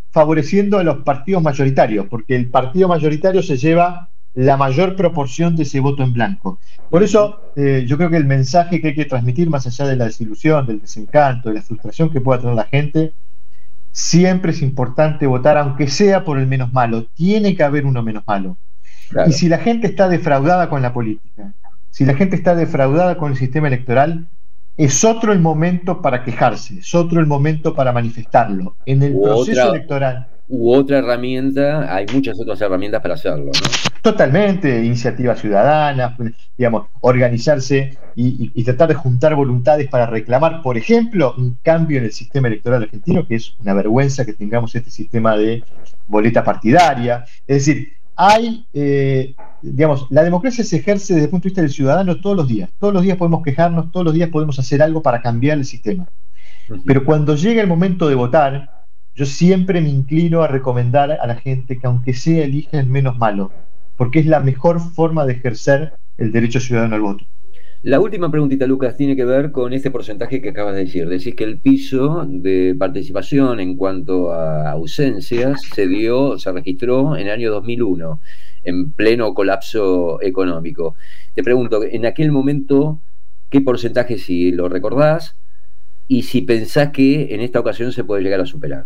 favoreciendo a los partidos mayoritarios, porque el partido mayoritario se lleva la mayor proporción de ese voto en blanco. Por eso eh, yo creo que el mensaje que hay que transmitir, más allá de la desilusión, del desencanto, de la frustración que pueda tener la gente, siempre es importante votar, aunque sea por el menos malo. Tiene que haber uno menos malo. Claro. Y si la gente está defraudada con la política, si la gente está defraudada con el sistema electoral, es otro el momento para quejarse, es otro el momento para manifestarlo. En el u proceso otra, electoral... U otra herramienta, hay muchas otras herramientas para hacerlo, ¿no? Totalmente, iniciativas ciudadanas, digamos, organizarse y, y, y tratar de juntar voluntades para reclamar, por ejemplo, un cambio en el sistema electoral argentino, que es una vergüenza que tengamos este sistema de boleta partidaria. Es decir, hay, eh, digamos, la democracia se ejerce desde el punto de vista del ciudadano todos los días. Todos los días podemos quejarnos, todos los días podemos hacer algo para cambiar el sistema. Pero cuando llega el momento de votar, yo siempre me inclino a recomendar a la gente que aunque sea elija el menos malo, porque es la mejor forma de ejercer el derecho ciudadano al voto. La última preguntita, Lucas, tiene que ver con este porcentaje que acabas de decir. Decís que el piso de participación en cuanto a ausencias se dio, se registró en el año dos mil uno, en pleno colapso económico. Te pregunto, en aquel momento, ¿qué porcentaje, si lo recordás, y si pensás que en esta ocasión se puede llegar a superar?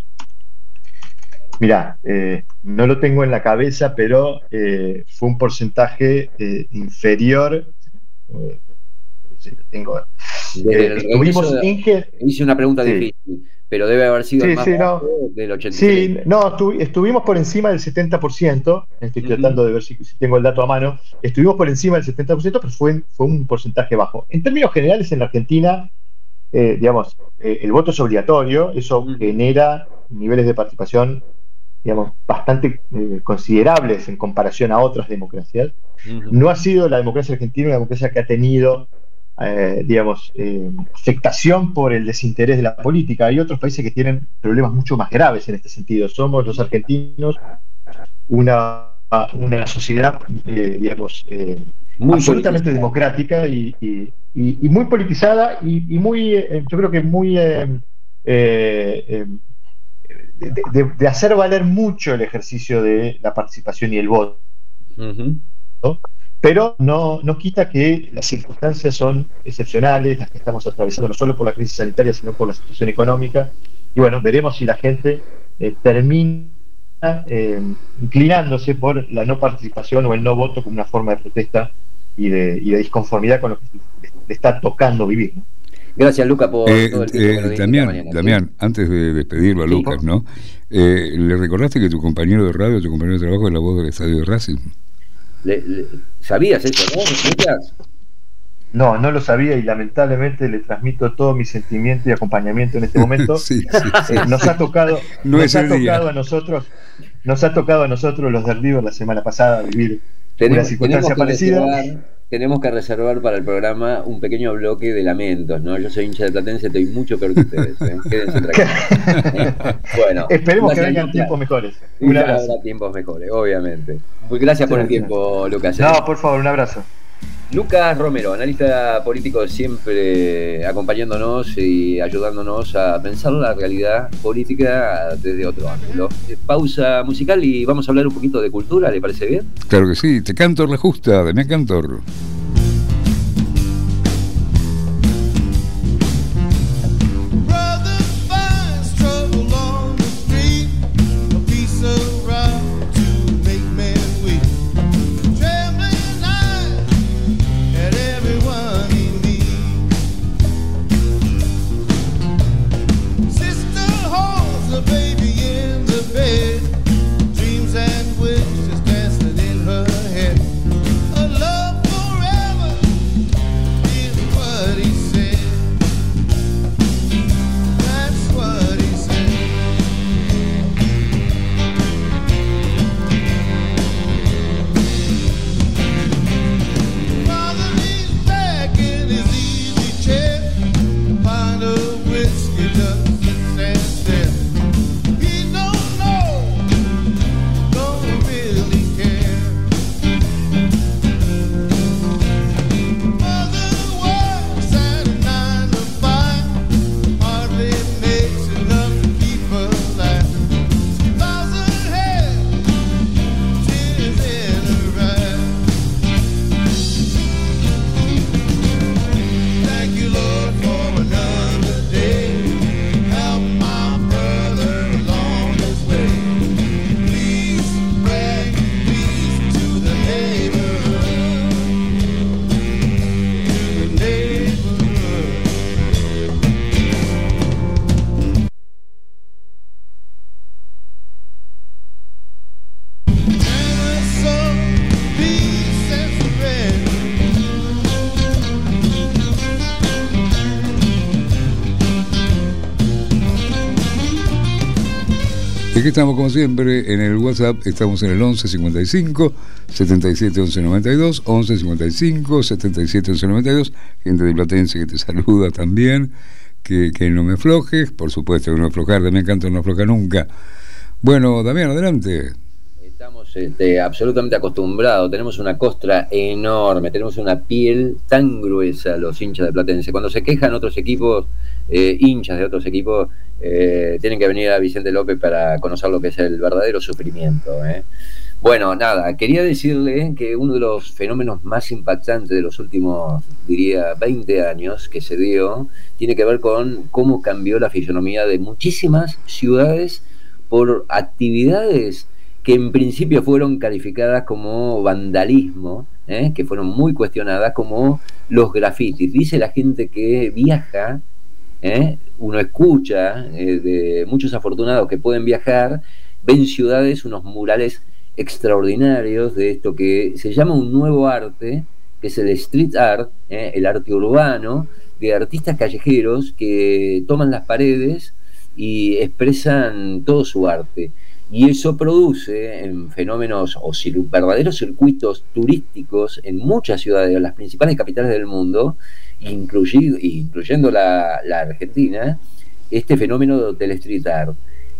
Mirá, eh, no lo tengo en la cabeza, pero eh, fue un porcentaje eh, inferior. Eh, sí, tengo. Eh, estuvimos de, Inge, hice una pregunta sí. difícil, pero debe haber sido sí, el más sí, bajo no. del ochenta y tres. Sí, no, estu estuvimos por encima del setenta por ciento. Estoy uh-huh. tratando de ver si, si tengo el dato a mano. Estuvimos por encima del setenta por ciento, pero fue, fue un porcentaje bajo. En términos generales, en la Argentina, eh, digamos, eh, el voto es obligatorio, eso uh-huh. genera niveles de participación, digamos, bastante eh, considerables en comparación a otras democracias. Uh-huh. No ha sido la democracia argentina una democracia que ha tenido, eh, digamos, eh, afectación por el desinterés de la política. Hay otros países que tienen problemas mucho más graves en este sentido. Somos los argentinos una, una sociedad, eh, digamos, eh, muy absolutamente democrática y, y, y, y muy politizada y, y muy, eh, yo creo que muy... Eh, eh, eh, De, de, de hacer valer mucho el ejercicio de la participación y el voto, uh-huh. ¿no? Pero no, no quita que las circunstancias son excepcionales, las que estamos atravesando no solo por la crisis sanitaria, sino por la situación económica, y bueno, veremos si la gente eh, termina eh, inclinándose por la no participación o el no voto como una forma de protesta y de, y de disconformidad con lo que le, le está tocando vivir, ¿no? Gracias, Lucas, por eh, todo el tiempo eh, que nos Damián, mañana, Damián, ¿sí? Antes de despedirlo a ¿Sí? Lucas, ¿no? Eh, ¿Le recordaste que tu compañero de radio, tu compañero de trabajo es la voz del estadio de Racing? Le, le, ¿Sabías eso, no? ¿Sabías? No, no lo sabía y lamentablemente le transmito todo mi sentimiento y acompañamiento en este momento. sí, sí, sí, eh, nos sí. ha tocado, no nos ha tocado a nosotros, nos ha tocado a nosotros los del River la semana pasada vivir tenemos, una circunstancia parecida. Reservar, tenemos que reservar para el programa un pequeño bloque de lamentos, ¿no? Yo soy hincha de Platense, estoy mucho peor que ustedes, ¿eh? Quédense tranquilos. ¿eh? Bueno, esperemos que vengan tiempos mejores. Un abrazo. Habrá tiempos mejores, obviamente. Muy gracias sí, por el tiempo, Lucas. ¿eh? No, por favor, un abrazo. Lucas Romero, analista político, siempre acompañándonos y ayudándonos a pensar la realidad política desde otro ángulo. Pausa musical y vamos a hablar un poquito de cultura, ¿le parece bien? Claro que sí, te canto la justa, Damián Cantor. Dreams and wishes dancing in her head. A love forever. aquí estamos como siempre en el WhatsApp, estamos en el once cincuenta y cinco setenta y siete once noventa y dos, once cincuenta y cinco setenta y siete once noventa y dos, gente de Platense que te saluda también, que, que no me aflojes, por supuesto que no aflojar, Damián Cantor no afloja nunca. Bueno, Damián, adelante. Estamos este, absolutamente acostumbrados, tenemos una costra enorme, tenemos una piel tan gruesa los hinchas de Platense. Cuando se quejan otros equipos, eh, hinchas de otros equipos, eh, tienen que venir a Vicente López para conocer lo que es el verdadero sufrimiento. ¿eh? Bueno, nada, quería decirle que uno de los fenómenos más impactantes de los últimos, diría, veinte años que se dio, tiene que ver con cómo cambió la fisonomía de muchísimas ciudades por actividades que en principio fueron calificadas como vandalismo, ¿eh? que fueron muy cuestionadas, como los grafitis. Dice la gente que viaja, ¿eh? uno escucha eh, de muchos afortunados que pueden viajar, ven ciudades, unos murales extraordinarios de esto que se llama un nuevo arte, que es el street art, ¿eh? el arte urbano, de artistas callejeros que toman las paredes y expresan todo su arte. Y eso produce en fenómenos o cir- verdaderos circuitos turísticos en muchas ciudades, las principales capitales del mundo, incluido, incluyendo la, la Argentina, este fenómeno del street art.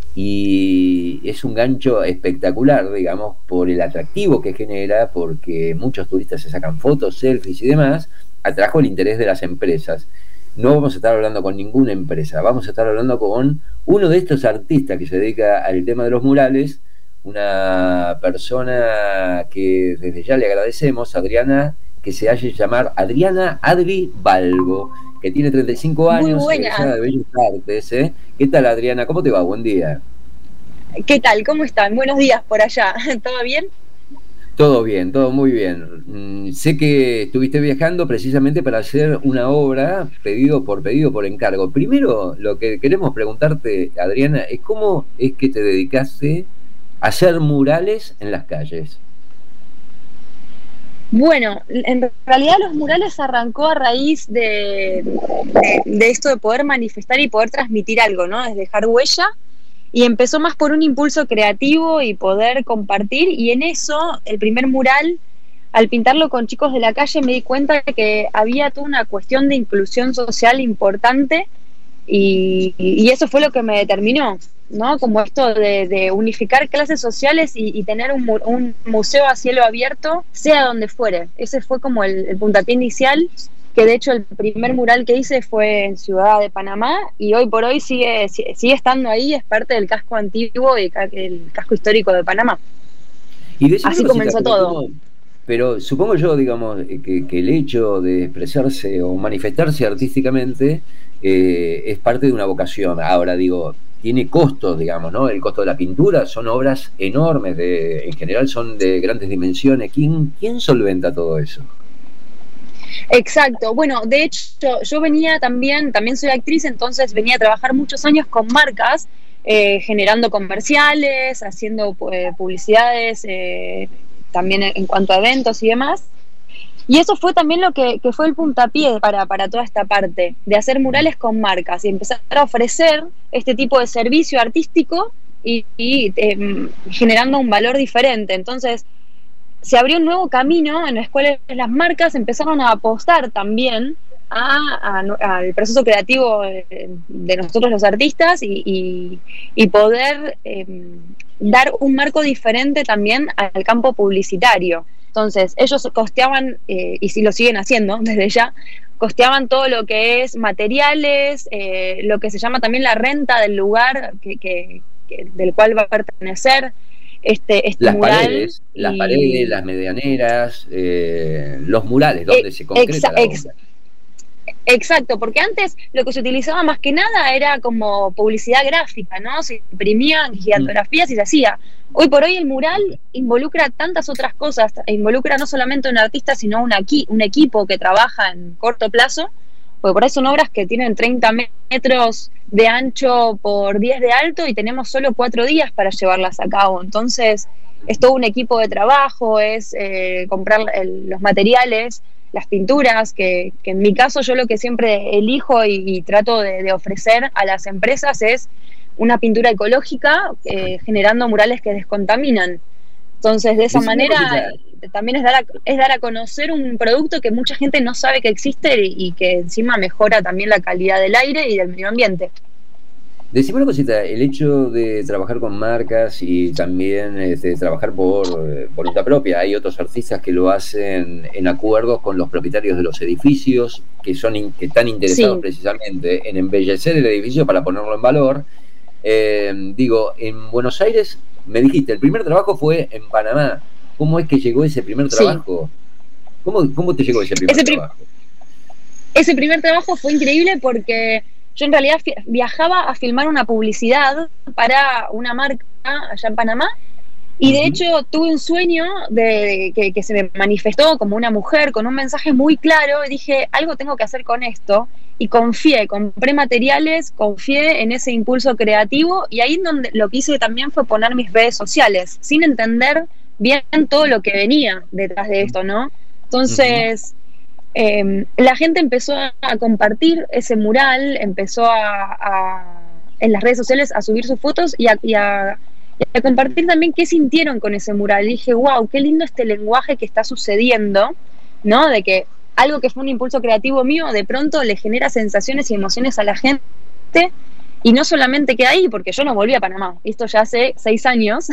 Y es un gancho espectacular, digamos, por el atractivo que genera, porque muchos turistas se sacan fotos, selfies y demás, atrajo el interés de las empresas. No vamos a estar hablando con ninguna empresa, vamos a estar hablando con uno de estos artistas que se dedica al tema de los murales, una persona que desde ya le agradecemos, Adriana, que se hace llamar Adriana Adri Balbo, que tiene treinta y cinco años, egresada de Bellas Artes. ¿eh? ¿Qué tal, Adriana? ¿Cómo te va? Buen día. ¿Qué tal? ¿Cómo están? Buenos días por allá. ¿Todo bien? Todo bien, todo muy bien. Mm, sé que estuviste viajando precisamente para hacer una obra pedido por pedido por encargo. Primero, lo que queremos preguntarte, Adriana, es cómo es que te dedicaste a hacer murales en las calles. Bueno, en realidad los murales arrancó a raíz de, de, de esto de poder manifestar y poder transmitir algo, ¿no? Es dejar huella. Y empezó más por un impulso creativo y poder compartir, y en eso, el primer mural, al pintarlo con chicos de la calle, me di cuenta de que había toda una cuestión de inclusión social importante, y, y eso fue lo que me determinó, ¿no? Como esto de, de unificar clases sociales y, y tener un, un museo a cielo abierto, sea donde fuere. Ese fue como el, el puntapié inicial, que de hecho el primer mural que hice fue en Ciudad de Panamá, y hoy por hoy sigue sigue estando ahí, es parte del casco antiguo y el casco histórico de Panamá. Y así comenzó todo. Pero supongo yo, digamos, que, que el hecho de expresarse o manifestarse artísticamente eh, es parte de una vocación. Ahora, digo, tiene costos, digamos, ¿no? El costo de la pintura, son obras enormes, de, en general son de grandes dimensiones. ¿Quién, quién solventa todo eso? Exacto, bueno, de hecho yo venía también, también soy actriz, entonces venía a trabajar muchos años con marcas, eh, generando comerciales, haciendo eh, publicidades, eh, también en cuanto a eventos y demás, y eso fue también lo que, que fue el puntapié para, para toda esta parte, de hacer murales con marcas y empezar a ofrecer este tipo de servicio artístico y, y eh, generando un valor diferente. Entonces se abrió un nuevo camino en el cual las marcas empezaron a apostar también a, a, al proceso creativo de, de nosotros los artistas y, y, y poder eh, dar un marco diferente también al campo publicitario. Entonces ellos costeaban, eh, y si lo siguen haciendo desde ya, costeaban todo lo que es materiales, eh, lo que se llama también la renta del lugar que, que, que, del cual va a pertenecer Este, este las mural paredes, y... las paredes, las medianeras, eh, los murales, donde eh, se concreta exa- la ex- obra. Exacto, porque antes lo que se utilizaba más que nada era como publicidad gráfica, ¿no? Se imprimían gigantografías y se hacía. Hoy por hoy el mural involucra tantas otras cosas, involucra no solamente a un artista, sino un, aquí, un equipo que trabaja en corto plazo, porque por ahí son obras que tienen treinta metros de ancho por diez de alto y tenemos solo cuatro días para llevarlas a cabo. Entonces es todo un equipo de trabajo, es eh, comprar el, los materiales, las pinturas, que, que en mi caso yo lo que siempre elijo y, y trato de, de ofrecer a las empresas es una pintura ecológica, eh, generando murales que descontaminan. Entonces, de esa Decime manera, eh, también es dar, a, es dar a conocer un producto que mucha gente no sabe que existe y, y que encima mejora también la calidad del aire y del medio ambiente. Decime una cosita, el hecho de trabajar con marcas y también este, trabajar por eh, voluntad propia, hay otros artistas que lo hacen en acuerdos con los propietarios de los edificios, que son in, que están interesados sí. precisamente en embellecer el edificio para ponerlo en valor. Eh, digo, en Buenos Aires, me dijiste, el primer trabajo fue en Panamá. ¿Cómo es que llegó ese primer trabajo? Sí. ¿Cómo, ¿Cómo te llegó ese primer ese trabajo? Prim ese primer trabajo fue increíble porque yo en realidad viajaba a filmar una publicidad para una marca allá en Panamá y de uh-huh. hecho tuve un sueño de que, que se me manifestó como una mujer con un mensaje muy claro y dije, algo tengo que hacer con esto, y confié, compré materiales, confié en ese impulso creativo, y ahí donde lo que hice también fue poner mis redes sociales sin entender bien todo lo que venía detrás de esto, ¿no? Entonces uh-huh. Eh, la gente empezó a, a compartir ese mural, empezó a, a en las redes sociales a subir sus fotos y a, y, a, y a compartir también qué sintieron con ese mural. Y dije, wow, qué lindo este lenguaje que está sucediendo, ¿no? De que algo que fue un impulso creativo mío de pronto le genera sensaciones y emociones a la gente. Y no solamente queda ahí, porque yo no volví a Panamá, esto ya hace seis años,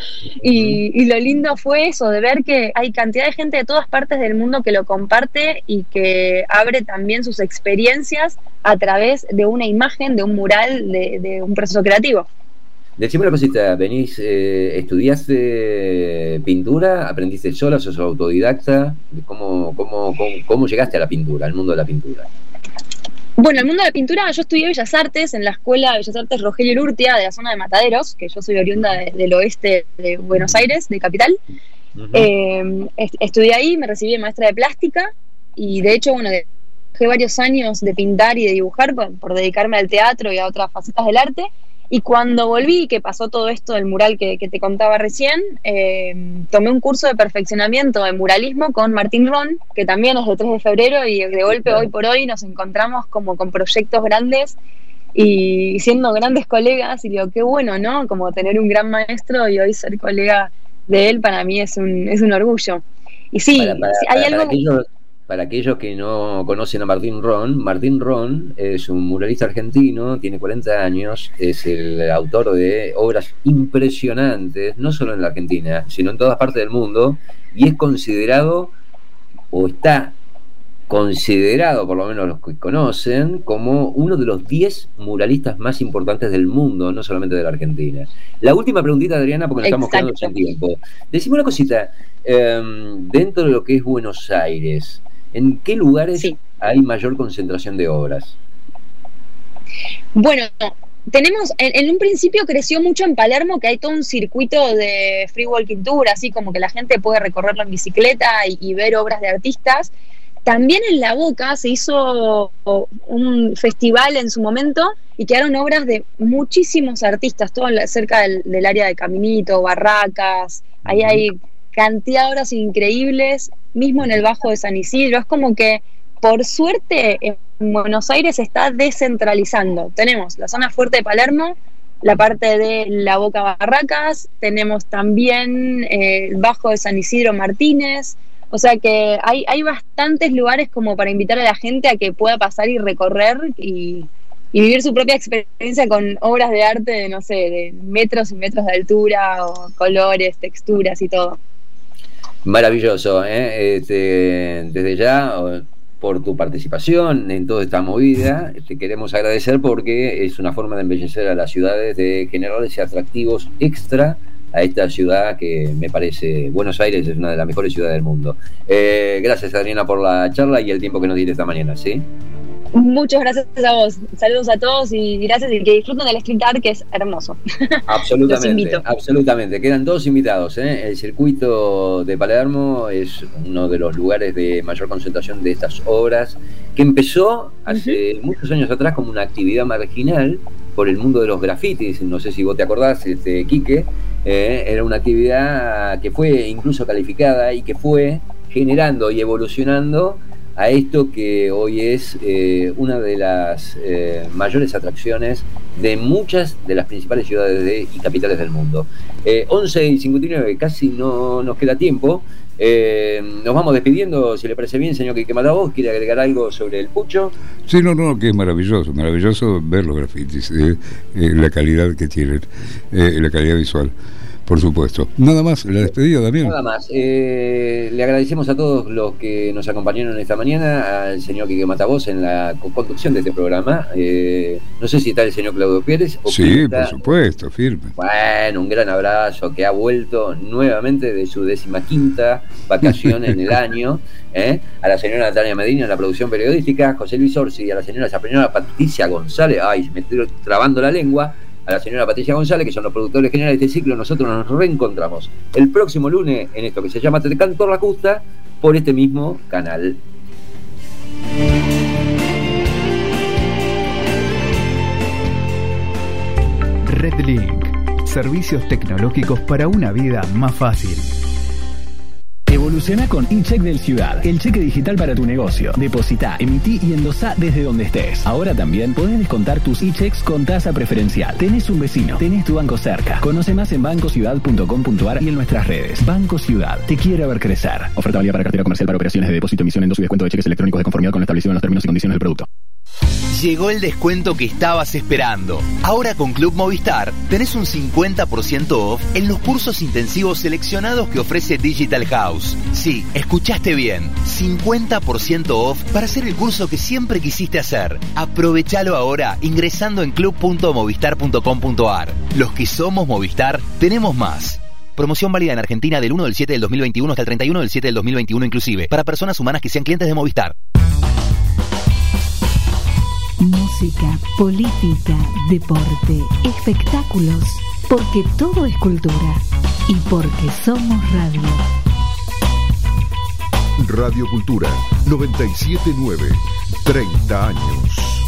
y, y lo lindo fue eso, de ver que hay cantidad de gente de todas partes del mundo que lo comparte y que abre también sus experiencias a través de una imagen, de un mural, de, de un proceso creativo. Decime una cosita, venís, eh, ¿estudiaste pintura? ¿Aprendiste sola? ¿Sos autodidacta? ¿Cómo, cómo, cómo, cómo llegaste a la pintura, al mundo de la pintura? Bueno, el mundo de la pintura, yo estudié Bellas Artes en la Escuela de Bellas Artes Rogelio Urrutia de la zona de Mataderos, que yo soy oriunda de, del oeste de Buenos Aires, de Capital. Uh-huh. eh, est estudié ahí, me recibí de maestra de plástica y de hecho, bueno, dejé varios años de pintar y de dibujar por, por dedicarme al teatro y a otras facetas del arte. Y cuando volví, que pasó todo esto del mural que, que te contaba recién, eh, tomé un curso de perfeccionamiento de muralismo con Martín Ron, que también es de tres de febrero, y de golpe hoy por hoy nos encontramos como con proyectos grandes y siendo grandes colegas, y digo, qué bueno, ¿no? Como tener un gran maestro y hoy ser colega de él para mí es un, es un orgullo. Y sí, para, para, hay para, algo... Para aquellos, para aquellos que no conocen a Martín Ron, Martín Ron es un muralista argentino, tiene cuarenta años, es el autor de obras impresionantes, no solo en la Argentina, sino en todas partes del mundo, y es considerado, o está considerado, por lo menos los que conocen, como uno de los diez muralistas más importantes del mundo, no solamente de la Argentina. La última preguntita, Adriana, porque nos estamos quedando sin tiempo. Decime una cosita, eh, dentro de lo que es Buenos Aires, ¿en qué lugares sí. hay mayor concentración de obras? Bueno, tenemos, en, en un principio creció mucho en Palermo, que hay todo un circuito de free walking tour, así como que la gente puede recorrerlo en bicicleta y, y ver obras de artistas. También en La Boca se hizo un festival en su momento y quedaron obras de muchísimos artistas, todo cerca del, del área de Caminito, Barracas, ahí hay cantidad de obras increíbles, mismo en el Bajo de San Isidro. Es como que, por suerte, en Buenos Aires se está descentralizando. Tenemos la zona fuerte de Palermo, la parte de La Boca Barracas, tenemos también eh, el Bajo de San Isidro Martínez. O sea que hay, hay bastantes lugares como para invitar a la gente a que pueda pasar y recorrer y, y vivir su propia experiencia con obras de arte de, no sé, de metros y metros de altura, o colores, texturas y todo. Maravilloso, ¿eh? Este, desde ya, por tu participación en toda esta movida, te queremos agradecer porque es una forma de embellecer a las ciudades, de generarles atractivos extra a esta ciudad que me parece, Buenos Aires es una de las mejores ciudades del mundo. Eh, gracias, Adriana, por la charla y el tiempo que nos diste esta mañana, ¿sí? Muchas gracias a vos, saludos a todos y gracias, y que disfruten del street art, que es hermoso. Absolutamente, absolutamente, quedan dos invitados, ¿eh? El circuito de Palermo es uno de los lugares de mayor concentración de estas obras, que empezó hace uh-huh. muchos años atrás como una actividad marginal por el mundo de los grafitis, no sé si vos te acordás, este, Quique, eh, era una actividad que fue incluso calificada y que fue generando y evolucionando a esto que hoy es eh, una de las eh, mayores atracciones de muchas de las principales ciudades de, y capitales del mundo. Eh, once y cincuenta y nueve, casi no nos queda tiempo. Eh, nos vamos despidiendo, si le parece bien, señor Quique Matavós. ¿Quiere agregar algo sobre el Pucho? Sí, no, no, que es maravilloso, maravilloso ver los grafitis, eh, eh, la calidad que tienen, eh, la calidad visual. Por supuesto. Nada más, la despedida, Damián. Nada más. Eh, le agradecemos a todos los que nos acompañaron esta mañana, al señor Quique Matavós en la conducción de este programa. Eh, no sé si está el señor Claudio Pérez. O sí, por supuesto, firme. Bueno, un gran abrazo, que ha vuelto nuevamente de su decimaquinta vacación en el año. ¿eh? A la señora Natalia Medina en la producción periodística, José Luis Orsi, a la señora señora Patricia González, ay, me estoy trabando la lengua, a la señora Patricia González, que son los productores generales de este ciclo. Nosotros nos reencontramos el próximo lunes en esto que se llama Te Canto la Justa, por este mismo canal. Redlink, servicios tecnológicos para una vida más fácil. Evoluciona con eCheck del Ciudad, el cheque digital para tu negocio. Depositá, emití y endosá desde donde estés. Ahora también podés descontar tus eChecks con tasa preferencial. Tenés un vecino, tenés tu banco cerca. Conoce más en banco ciudad punto com punto a r y en nuestras redes. Banco Ciudad, te quiere ver crecer. Oferta válida para cartera comercial para operaciones de depósito, emisión, endoso y descuento de cheques electrónicos de conformidad con lo establecido en los términos y condiciones del producto. Llegó el descuento que estabas esperando. Ahora con Club Movistar tenés un cincuenta por ciento off en los cursos intensivos seleccionados que ofrece Digital House. Sí, escuchaste bien. cincuenta por ciento off para hacer el curso que siempre quisiste hacer. Aprovechalo ahora ingresando en club punto movistar punto com punto a r. Los que somos Movistar tenemos más. Promoción válida en Argentina del uno del siete del dos mil veintiuno hasta el treinta y uno del siete del dos mil veintiuno inclusive, para personas humanas que sean clientes de Movistar. Música, política, deporte, espectáculos, porque todo es cultura y porque somos radio. Radio Cultura noventa y siete punto nueve, treinta años.